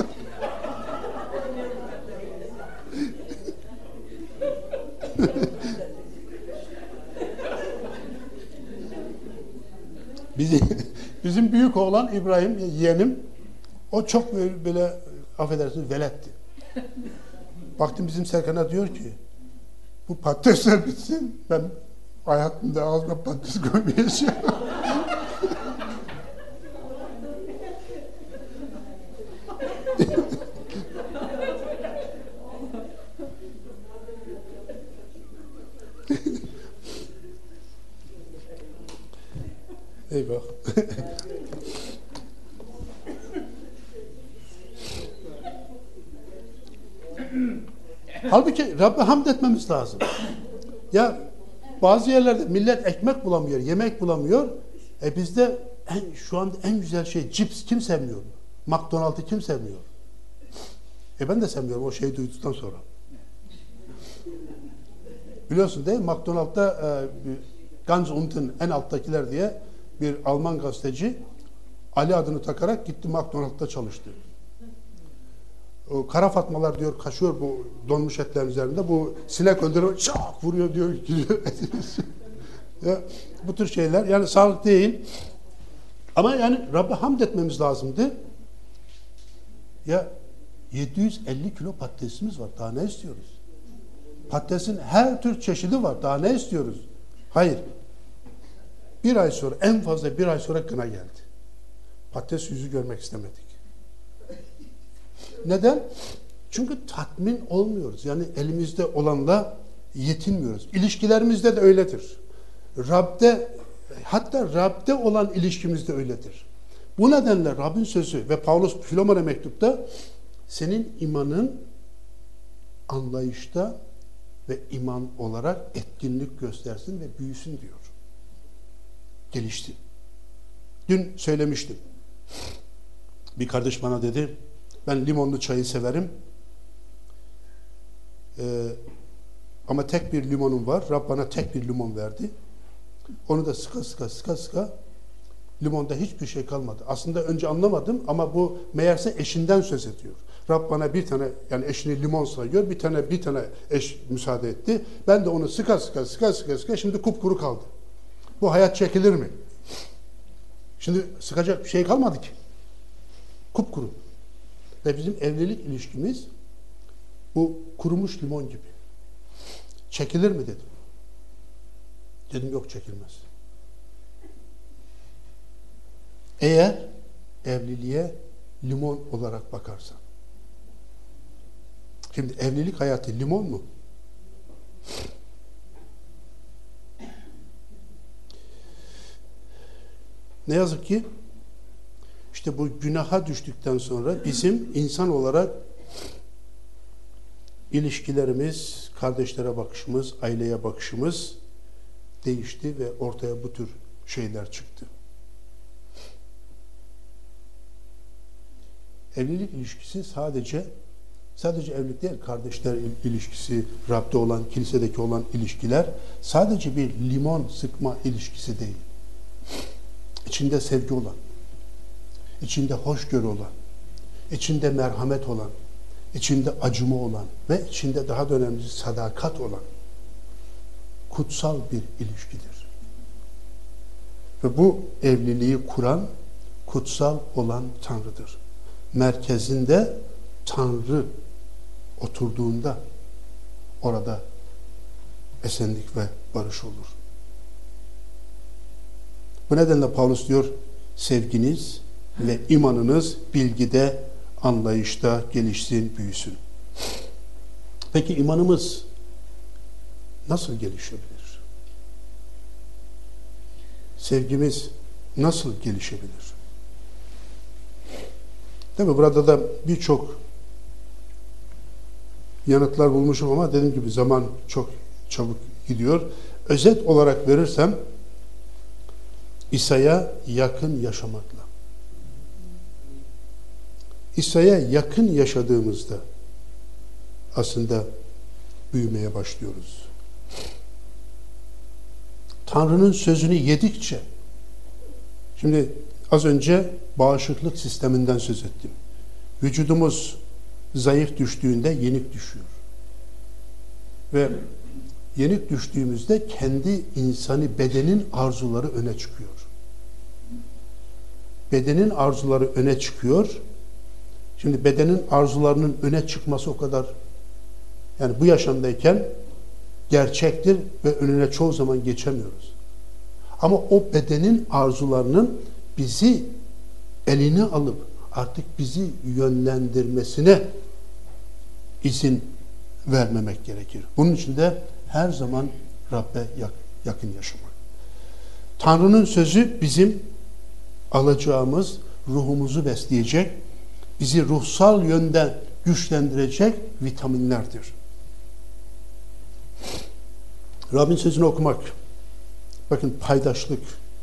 Bizim, bizim büyük oğlan İbrahim, yeğenim, o çok böyle, böyle affedersiniz veletti. Baktım bizim Serkan'a, diyor ki bu patatesler bitsin, ben hayatımda ağzıma patates koymayacağım. Eyvah. Halbuki Rabbe hamd etmemiz lazım. Ya bazı yerlerde millet ekmek bulamıyor, yemek bulamıyor. E bizde en, şu anda en güzel şey cips, kim sevmiyor? McDonald'ı kim sevmiyor? E ben de sevmiyorum o şeyi duyduktan sonra. Biliyorsun değil mi? McDonald'da e, Ganz unten, en alttakiler diye bir Alman gazeteci Ali adını takarak gitti McDonald'da çalıştı. O kara fatmalar diyor kaşıyor bu donmuş etlerin üzerinde. Bu sinek öldürüyor, şak vuruyor diyor. Ya, bu tür şeyler yani sağlık değil. Ama yani Rabbe hamd etmemiz lazımdı. Ya yedi yüz elli kilo patatesimiz var. Daha ne istiyoruz? Patatesin her tür çeşidi var. Daha ne istiyoruz? Hayır. Bir ay sonra, en fazla bir ay sonra gına geldi. Patates yüzü görmek istemedik. Neden? Çünkü tatmin olmuyoruz. Yani elimizde olanla yetinmiyoruz. İlişkilerimizde de öyledir. Rab'de, hatta Rab'de olan ilişkimizde öyledir. Bu nedenle Rab'in sözü ve Pavlos Filomon'a mektupta senin imanın anlayışta ve iman olarak etkinlik göstersin ve büyüsün diyor. Gelişti. Dün söylemiştim. Bir kardeş bana dedi, ben limonlu çayı severim. Ee, ama tek bir limonum var. Rab bana tek bir limon verdi. Onu da sıka sıka sıka sıka limonda hiçbir şey kalmadı. Aslında önce anlamadım ama bu meğerse eşinden söz ediyor. Rab bana bir tane, yani eşini limon sayıyor. Bir tane bir tane eş müsaade etti. Ben de onu sıka sıka sıka sıka sıka şimdi kupkuru kaldı. Bu hayat çekilir mi? Şimdi sıkacak bir şey kalmadı ki. Kupkuru. Ve bizim evlilik ilişkimiz bu kurumuş limon gibi. Çekilir mi dedim. Dedim yok, çekilmez. Eğer evliliğe limon olarak bakarsan. Şimdi evlilik hayatı limon mu? Ne yazık ki İşte bu günaha düştükten sonra bizim insan olarak ilişkilerimiz, kardeşlere bakışımız, aileye bakışımız değişti ve ortaya bu tür şeyler çıktı. Evlilik ilişkisi sadece sadece evlilik değil, kardeşler ilişkisi, Rab'de olan, kilisedeki olan ilişkiler sadece bir limon sıkma ilişkisi değil. İçinde sevgi olan, içinde hoşgörü olan, içinde merhamet olan, içinde acıma olan ve içinde daha da önemlisi sadakat olan kutsal bir ilişkidir. Ve bu evliliği kuran, kutsal olan Tanrı'dır. Merkezinde Tanrı oturduğunda orada esenlik ve barış olur. Bu nedenle Pavlus diyor, sevginiz ve imanınız bilgide, anlayışta gelişsin, büyüsün. Peki imanımız nasıl gelişebilir? Sevgimiz nasıl gelişebilir? Tabi burada da birçok yanıtlar bulmuşum ama dediğim gibi zaman çok çabuk gidiyor. Özet olarak verirsem İsa'ya yakın yaşamakla. İsa'ya yakın yaşadığımızda aslında büyümeye başlıyoruz. Tanrı'nın sözünü yedikçe, şimdi az önce bağışıklık sisteminden söz ettim. Vücudumuz zayıf düştüğünde yenik düşüyor. Ve yenik düştüğümüzde kendi insani bedenin arzuları öne çıkıyor. Bedenin arzuları öne çıkıyor. Şimdi bedenin arzularının öne çıkması o kadar, yani bu yaşamdayken gerçektir ve önüne çoğu zaman geçemiyoruz. Ama o bedenin arzularının bizi eline alıp artık bizi yönlendirmesine izin vermemek gerekir. Bunun için de her zaman Rabbe yakın yaşamak. Tanrı'nın sözü bizim alacağımız, ruhumuzu besleyecek, bizi ruhsal yönden güçlendirecek vitaminlerdir. Rabbin sözünü okumak, bakın paydaşlık,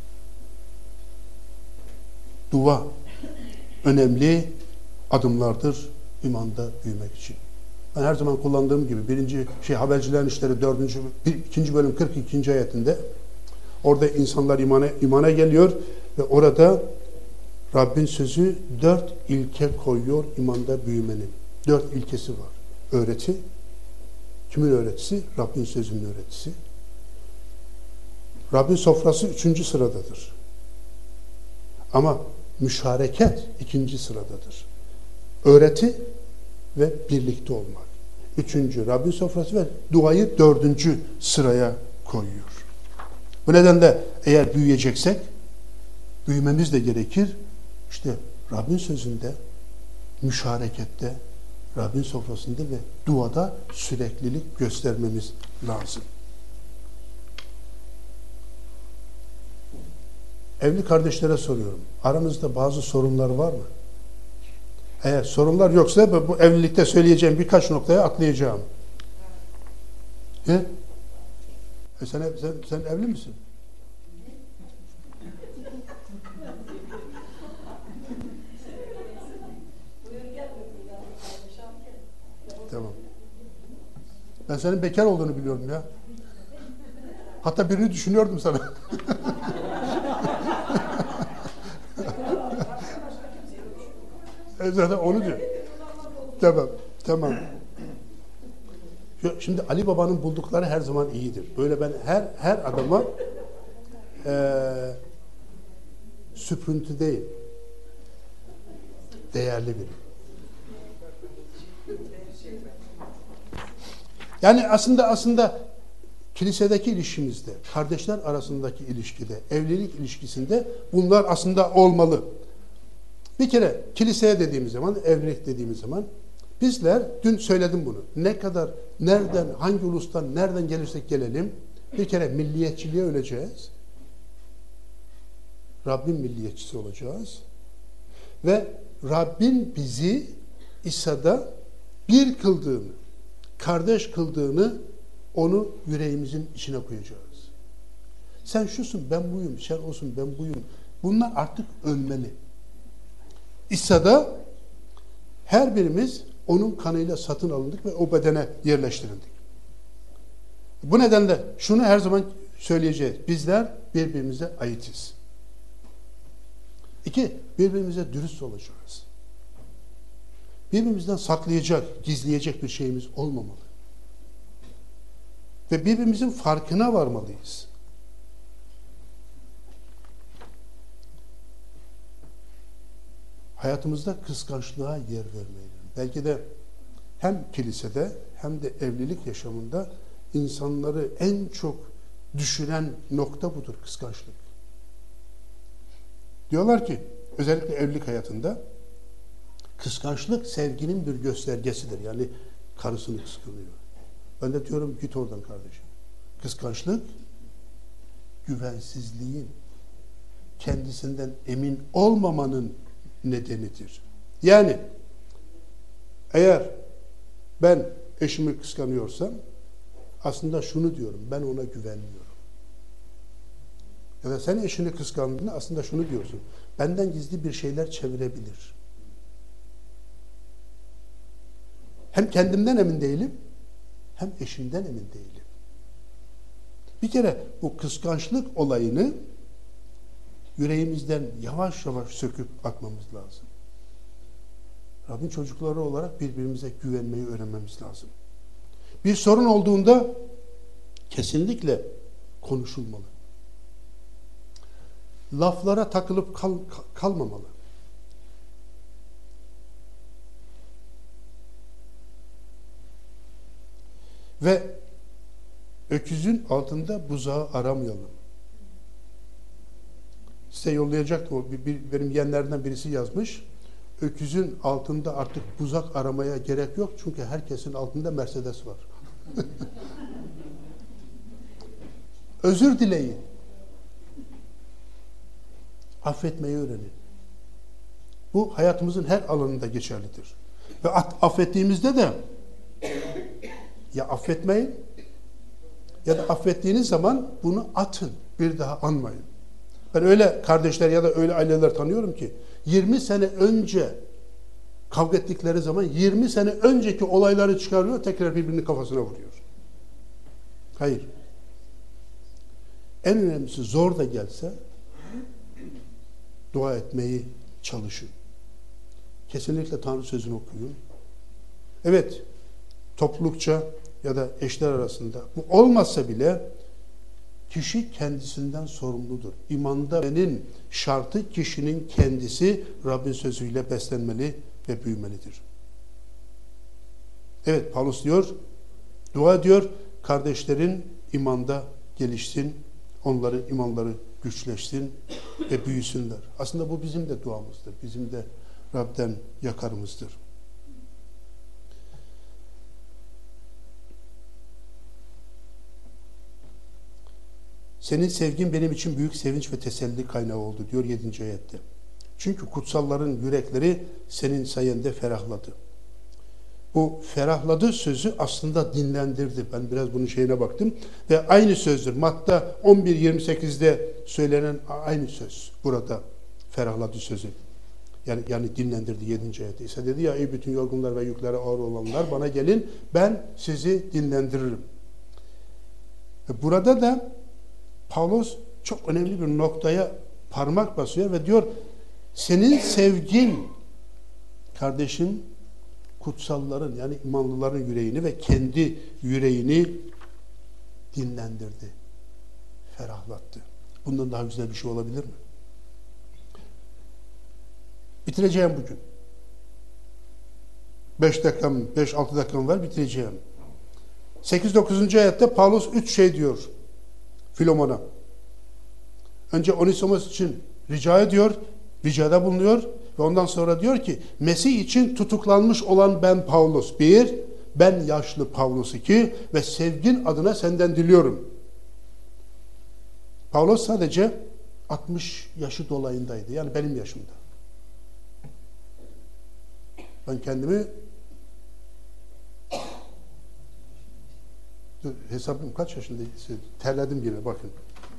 dua önemli adımlardır imanda büyümek için. Ben her zaman kullandığım gibi birinci şey Habercilerin İşleri dördüncü bir, ikinci bölüm kırk ikinci ayetinde orada insanlar imana, imana geliyor ve orada Rabbin sözü dört ilke koyuyor imanda büyümenin. Dört ilkesi var. Öğreti. Kimin öğretisi? Rabbin sözünün öğretisi. Rabbin sofrası üçüncü sıradadır. Ama müşareket ikinci sıradadır. Öğreti ve birlikte olmak. Üçüncü Rabbin sofrası ve duayı dördüncü sıraya koyuyor. Bu nedenle eğer büyüyeceksek büyümemiz de gerekir. İşte Rabbin sözünde, müşarekette, Rabbin sofrasında ve duada süreklilik göstermemiz lazım. Evli kardeşlere soruyorum. Aranızda bazı sorunlar var mı? Eğer sorunlar yoksa bu evlilikte söyleyeceğim birkaç noktaya atlayacağım. He? E sen, sen, sen evli misin? Tamam. Ben senin bekar olduğunu biliyorum ya. Hatta birini düşünüyordum sana. e zaten onu diyor. Tamam, tamam. Şimdi Ali Baba'nın buldukları her zaman iyidir. Böyle ben her her adama e, süprüntü değil, değerli biri. Yani aslında aslında kilisedeki ilişkimizde, kardeşler arasındaki ilişkide, evlilik ilişkisinde bunlar aslında olmalı. Bir kere kiliseye dediğimiz zaman, evlilik dediğimiz zaman bizler, dün söyledim bunu, ne kadar, nereden, hangi ulustan, nereden gelirsek gelelim, bir kere milliyetçiliğe öleceğiz. Rabbin milliyetçisi olacağız. Ve Rabbin bizi İsa'da bir kıldığını, kardeş kıldığını onu yüreğimizin içine koyacağız. Sen şusun, ben buyum, sen olsun, ben buyum. Bunlar artık ölmeli. İsa'da her birimiz onun kanıyla satın alındık ve o bedene yerleştirildik. Bu nedenle şunu her zaman söyleyeceğiz. Bizler birbirimize aitiz. İki, birbirimize dürüst olacağız. Birbirimizden saklayacak, gizleyecek bir şeyimiz olmamalı. Ve birbirimizin farkına varmalıyız. Hayatımızda kıskançlığa yer vermeyelim. Belki de hem kilisede hem de evlilik yaşamında insanları en çok düşüren nokta budur, kıskançlık. Diyorlar ki özellikle evlilik hayatında kıskançlık sevginin bir göstergesidir. Yani karısını kıskanıyor. Ben de diyorum git oradan kardeşim. Kıskançlık güvensizliğin, kendisinden emin olmamanın nedenidir. Yani eğer ben eşimi kıskanıyorsam aslında şunu diyorum, ben ona güvenmiyorum. Ya da sen eşini kıskandığında aslında şunu diyorsun, benden gizli bir şeyler çevirebilir. Hem kendimden emin değilim, hem eşimden emin değilim. Bir kere bu kıskançlık olayını yüreğimizden yavaş yavaş söküp atmamız lazım. Rabbin çocukları olarak birbirimize güvenmeyi öğrenmemiz lazım. Bir sorun olduğunda kesinlikle konuşulmalı. Laflara takılıp kal, kalmamalı. Ve öküzün altında buzağı aramayalım. Size yollayacaktım. O bir, bir, benim yeğenlerden birisi yazmış. Öküzün altında artık buzak aramaya gerek yok. Çünkü herkesin altında Mercedes var. Özür dileyin. Affetmeyi öğrenin. Bu hayatımızın her alanında geçerlidir. Ve affettiğimizde de ya affetmeyin ya da affettiğiniz zaman bunu atın. Bir daha anmayın. Ben öyle kardeşler ya da öyle aileler tanıyorum ki yirmi sene önce kavga ettikleri zaman yirmi sene önceki olayları çıkarıyor, tekrar birbirinin kafasına vuruyor. Hayır. En önemlisi zor da gelse dua etmeyi çalışın. Kesinlikle Tanrı sözünü okuyun. Evet, toplulukça ya da eşler arasında bu olmazsa bile kişi kendisinden sorumludur. İmanda benim şartı kişinin kendisi Rabbin sözüyle beslenmeli ve büyümelidir. Evet, Paulus diyor, dua ediyor, kardeşlerin imanda gelişsin, onların imanları güçleşsin ve büyüsünler. Aslında bu bizim de duamızdır. Bizim de Rab'den yakarımızdır. Senin sevgin benim için büyük sevinç ve teselli kaynağı oldu diyor yedinci ayette. Çünkü kutsalların yürekleri senin sayende ferahladı. Bu ferahladı sözü aslında dinlendirdi. Ben biraz bunun şeyine baktım. Ve aynı sözdür. Matta on bir yirmi sekizde söylenen aynı söz. Burada ferahladı sözü. Yani, yani dinlendirdi yedinci ayette. İsa dedi ya ey bütün yorgunlar ve yükleri ağır olanlar bana gelin ben sizi dinlendiririm. Ve burada da Paulus çok önemli bir noktaya parmak basıyor ve diyor senin sevgin kardeşim kutsalların yani imanlıların yüreğini ve kendi yüreğini dinlendirdi. Ferahlattı. Bundan daha güzel bir şey olabilir mi? Bitireceğim bugün. Beş dakikam, beş altı dakikam var bitireceğim. sekiz dokuzuncu ayette Paulus üç şey diyor Filomon'a. Önce Onisimos için rica ediyor, ricada bulunuyor ve ondan sonra diyor ki Mesih için tutuklanmış olan ben Paulus bir, ben yaşlı Paulus iki ve sevgin adına senden diliyorum. Paulus sadece altmış yaşı dolayındaydı. Yani benim yaşımda. Ben kendimi dur, hesabım kaç yaşındayım? Terledim yine bakın.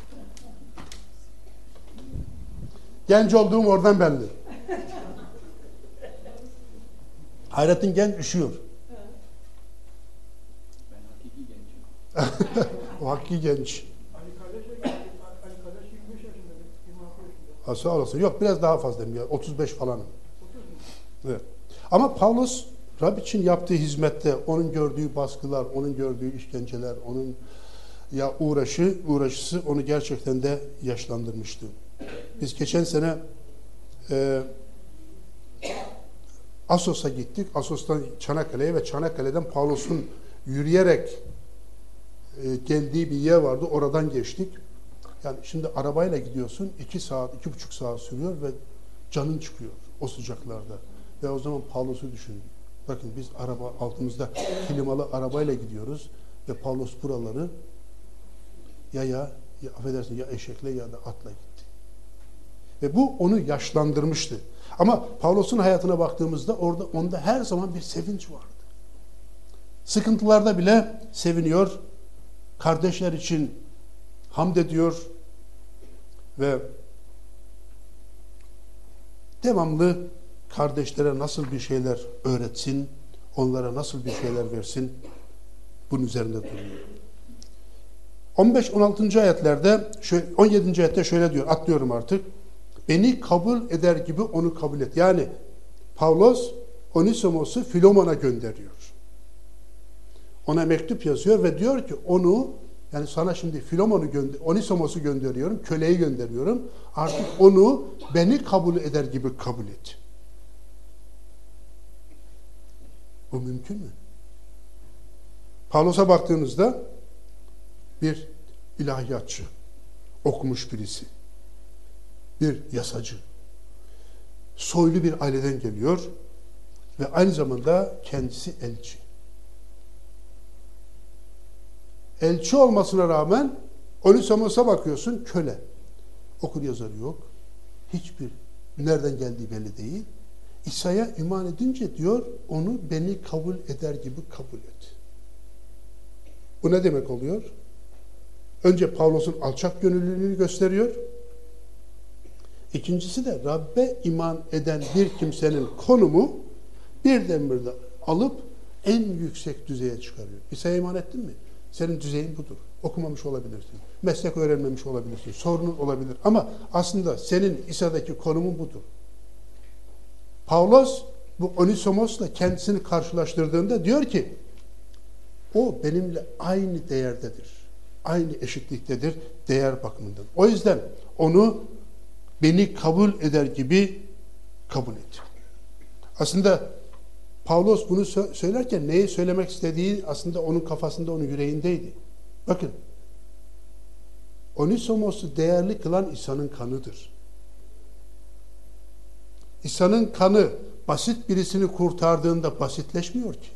Genç olduğum oradan belli. Hayrettin genç üşüyor. Ben hakiki gencim. O hakiki genç. Ali kardeş de Ali kardeş yirmi beş yaşında, yirmi altı yaşında. Ha, sağ olasın. Yok biraz daha fazlayım ya. otuz beş falanım. otuz mu? Evet. Ama Pavlos Rab için yaptığı hizmette onun gördüğü baskılar, onun gördüğü işkenceler, onun ya uğraşı, uğraşısı onu gerçekten de yaşlandırmıştı. Biz geçen sene e, Assos'a gittik. Assos'tan Çanakkale'ye ve Çanakkale'den Pavlos'un yürüyerek e, geldiği bir yer vardı. Oradan geçtik. Yani şimdi arabayla gidiyorsun. iki saat, iki buçuk saat sürüyor ve canın çıkıyor o sıcaklarda. Ve o zaman Pavlos'u düşünün. Bakın biz araba altımızda klimalı arabayla gidiyoruz ve Pavlos buraları ya ya, ya affedersin ya eşekle ya da atla gitti. Ve bu onu yaşlandırmıştı. Ama Pavlos'un hayatına baktığımızda orada onda her zaman bir sevinç vardı. Sıkıntılarda bile seviniyor. Kardeşler için hamd ediyor ve devamlı kardeşlere nasıl bir şeyler öğretsin, onlara nasıl bir şeyler versin, bunun üzerinde duruyor. on beş on altıncı ayetlerde, on yedinci ayette şöyle diyor, atlıyorum artık. Beni kabul eder gibi onu kabul et. Yani Pavlos Onisimos'u Filomon'a gönderiyor. Ona mektup yazıyor ve diyor ki onu, yani sana şimdi Filomon'u gönder, Onisimos'u gönderiyorum, köleyi gönderiyorum. Artık onu beni kabul eder gibi kabul et. Bu mümkün mü? Pavlos'a baktığınızda bir ilahiyatçı, okumuş birisi, bir yasacı, soylu bir aileden geliyor ve aynı zamanda kendisi elçi. Elçi olmasına rağmen Onisimos'a bakıyorsun, köle. Okur yazarı yok. Hiçbir nereden geldiği belli değil. İsa'ya iman edince diyor, onu beni kabul eder gibi kabul et. Bu ne demek oluyor? Önce Pavlos'un alçak gönüllülüğünü gösteriyor. İkincisi de Rabbe iman eden bir kimsenin konumu birdenbire alıp en yüksek düzeye çıkarıyor. İsa'ya iman ettin mi? Senin düzeyin budur. Okumamış olabilirsin. Meslek öğrenmemiş olabilirsin. Sorunun olabilir. Ama aslında senin İsa'daki konumun budur. Pavlos bu Onisimos'la kendisini karşılaştırdığında diyor ki o benimle aynı değerdedir. Aynı eşitliktedir değer bakımından. O yüzden onu beni kabul eder gibi kabul et. Aslında Pavlos bunu söylerken neyi söylemek istediği aslında onun kafasında, onun yüreğindeydi. Bakın, Onisimos'u değerli kılan İsa'nın kanıdır. İsa'nın kanı basit birisini kurtardığında basitleşmiyor ki.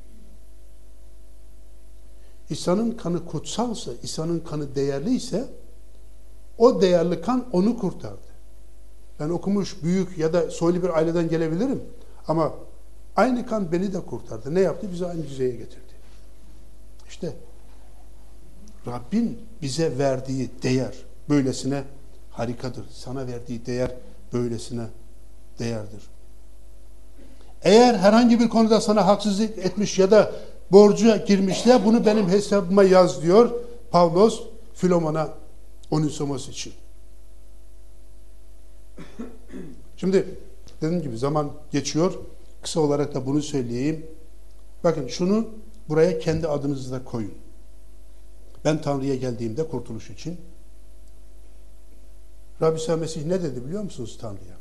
İsa'nın kanı kutsalsa, İsa'nın kanı değerliyse o değerli kan onu kurtardı. Ben okumuş, büyük ya da soylu bir aileden gelebilirim ama aynı kan beni de kurtardı. Ne yaptı? Bizi aynı düzeye getirdi. İşte Rabbin bize verdiği değer böylesine harikadır. Sana verdiği değer böylesine değerdir. Eğer herhangi bir konuda sana haksızlık etmiş ya da borca girmişse bunu benim hesabıma yaz diyor Pavlos Filomon'a, Onisimos için. Şimdi dediğim gibi zaman geçiyor. Kısa olarak da bunu söyleyeyim. Bakın şunu buraya kendi adınızı da koyun. Ben Tanrı'ya geldiğimde kurtuluş için Rabbi İsa Mesih ne dedi biliyor musunuz Tanrı'ya?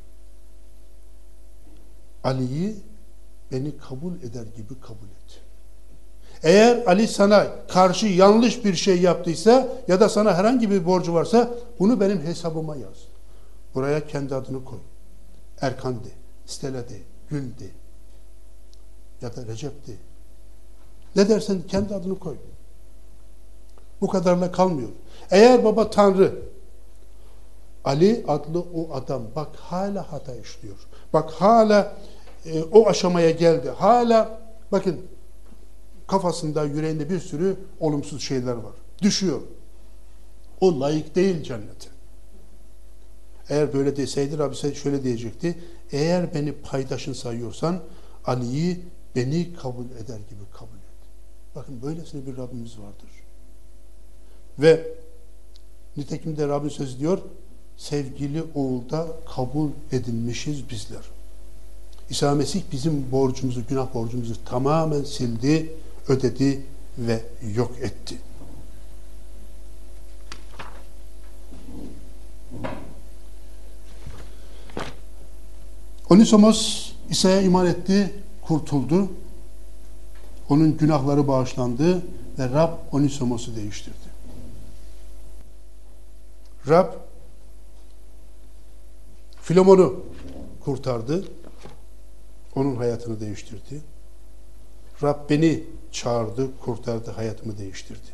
Ali'yi beni kabul eder gibi kabul et. Eğer Ali sana karşı yanlış bir şey yaptıysa ya da sana herhangi bir borcu varsa bunu benim hesabıma yaz. Buraya kendi adını koy. Erkan de, Stella de, Gül de ya da Recep de. Ne dersen kendi adını koy. Bu kadarla kalmıyor. Eğer baba Tanrı Ali adlı o adam bak hala hata işliyor. Bak hala e, o aşamaya geldi. Hala bakın kafasında, yüreğinde bir sürü olumsuz şeyler var. Düşüyor. O layık değil cennete. Eğer böyle deseydi Rabbi şöyle diyecekti. Eğer beni paydaşın sayıyorsan Ali'yi beni kabul eder gibi kabul et. Bakın böylesine bir Rabbimiz vardır. Ve nitekim de Rabbin sözü diyor, sevgili oğulda kabul edilmişiz bizler. İsa Mesih bizim borcumuzu, günah borcumuzu tamamen sildi, ödedi ve yok etti. Onisimos İsa'ya iman etti, kurtuldu. Onun günahları bağışlandı ve Rab Onisimos'u değiştirdi. Rab Filemon'u kurtardı. Onun hayatını değiştirdi. Rab beni çağırdı, kurtardı, hayatımı değiştirdi.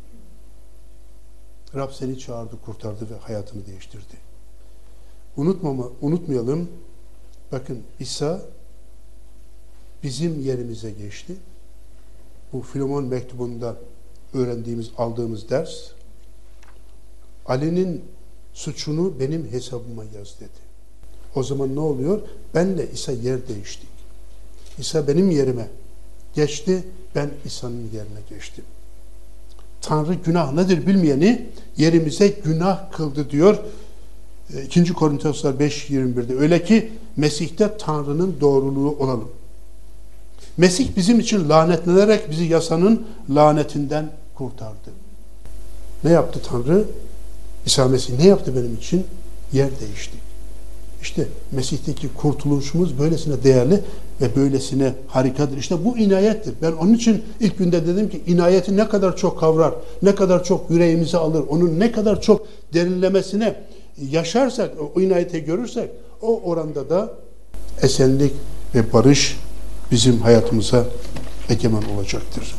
Rab seni çağırdı, kurtardı ve hayatını değiştirdi. Unutmama, unutmayalım. Bakın İsa bizim yerimize geçti. Bu Filemon mektubunda öğrendiğimiz, aldığımız ders, Ali'nin suçunu benim hesabıma yaz dedi. O zaman ne oluyor? Benle İsa yer değiştik. İsa benim yerime geçti, ben İsa'nın yerine geçtim. Tanrı günah nedir bilmeyeni yerimize günah kıldı diyor. İkinci Korintoslar beş yirmi bir'de. Öyle ki Mesih'te Tanrı'nın doğruluğu olalım. Mesih bizim için lanetlenerek bizi yasanın lanetinden kurtardı. Ne yaptı Tanrı? İsa Mesih ne yaptı benim için? Yer değişti. İşte Mesih'teki kurtuluşumuz böylesine değerli ve böylesine harikadır. İşte bu inayettir. Ben onun için ilk günde dedim ki inayeti ne kadar çok kavrar, ne kadar çok yüreğimize alır, onun ne kadar çok derinlemesine yaşarsak, o inayeti görürsek, o oranda da esenlik ve barış bizim hayatımıza egemen olacaktır.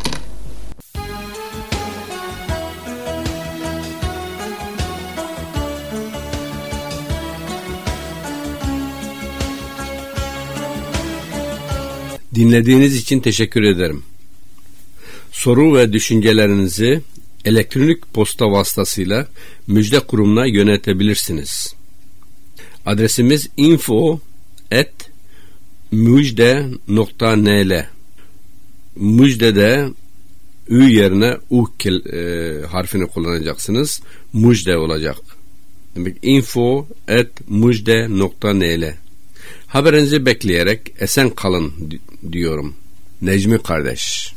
Dinlediğiniz için teşekkür ederim. Soru ve düşüncelerinizi elektronik posta vasıtasıyla Müjde Kurumu'na yöneltebilirsiniz. Adresimiz info at müjde nokta nl. Müjde'de ü yerine u e, harfini kullanacaksınız. Müjde olacak. Demek info at müjde nokta nl. Haberinizi bekleyerek esen kalın diyorum. Necmi kardeş.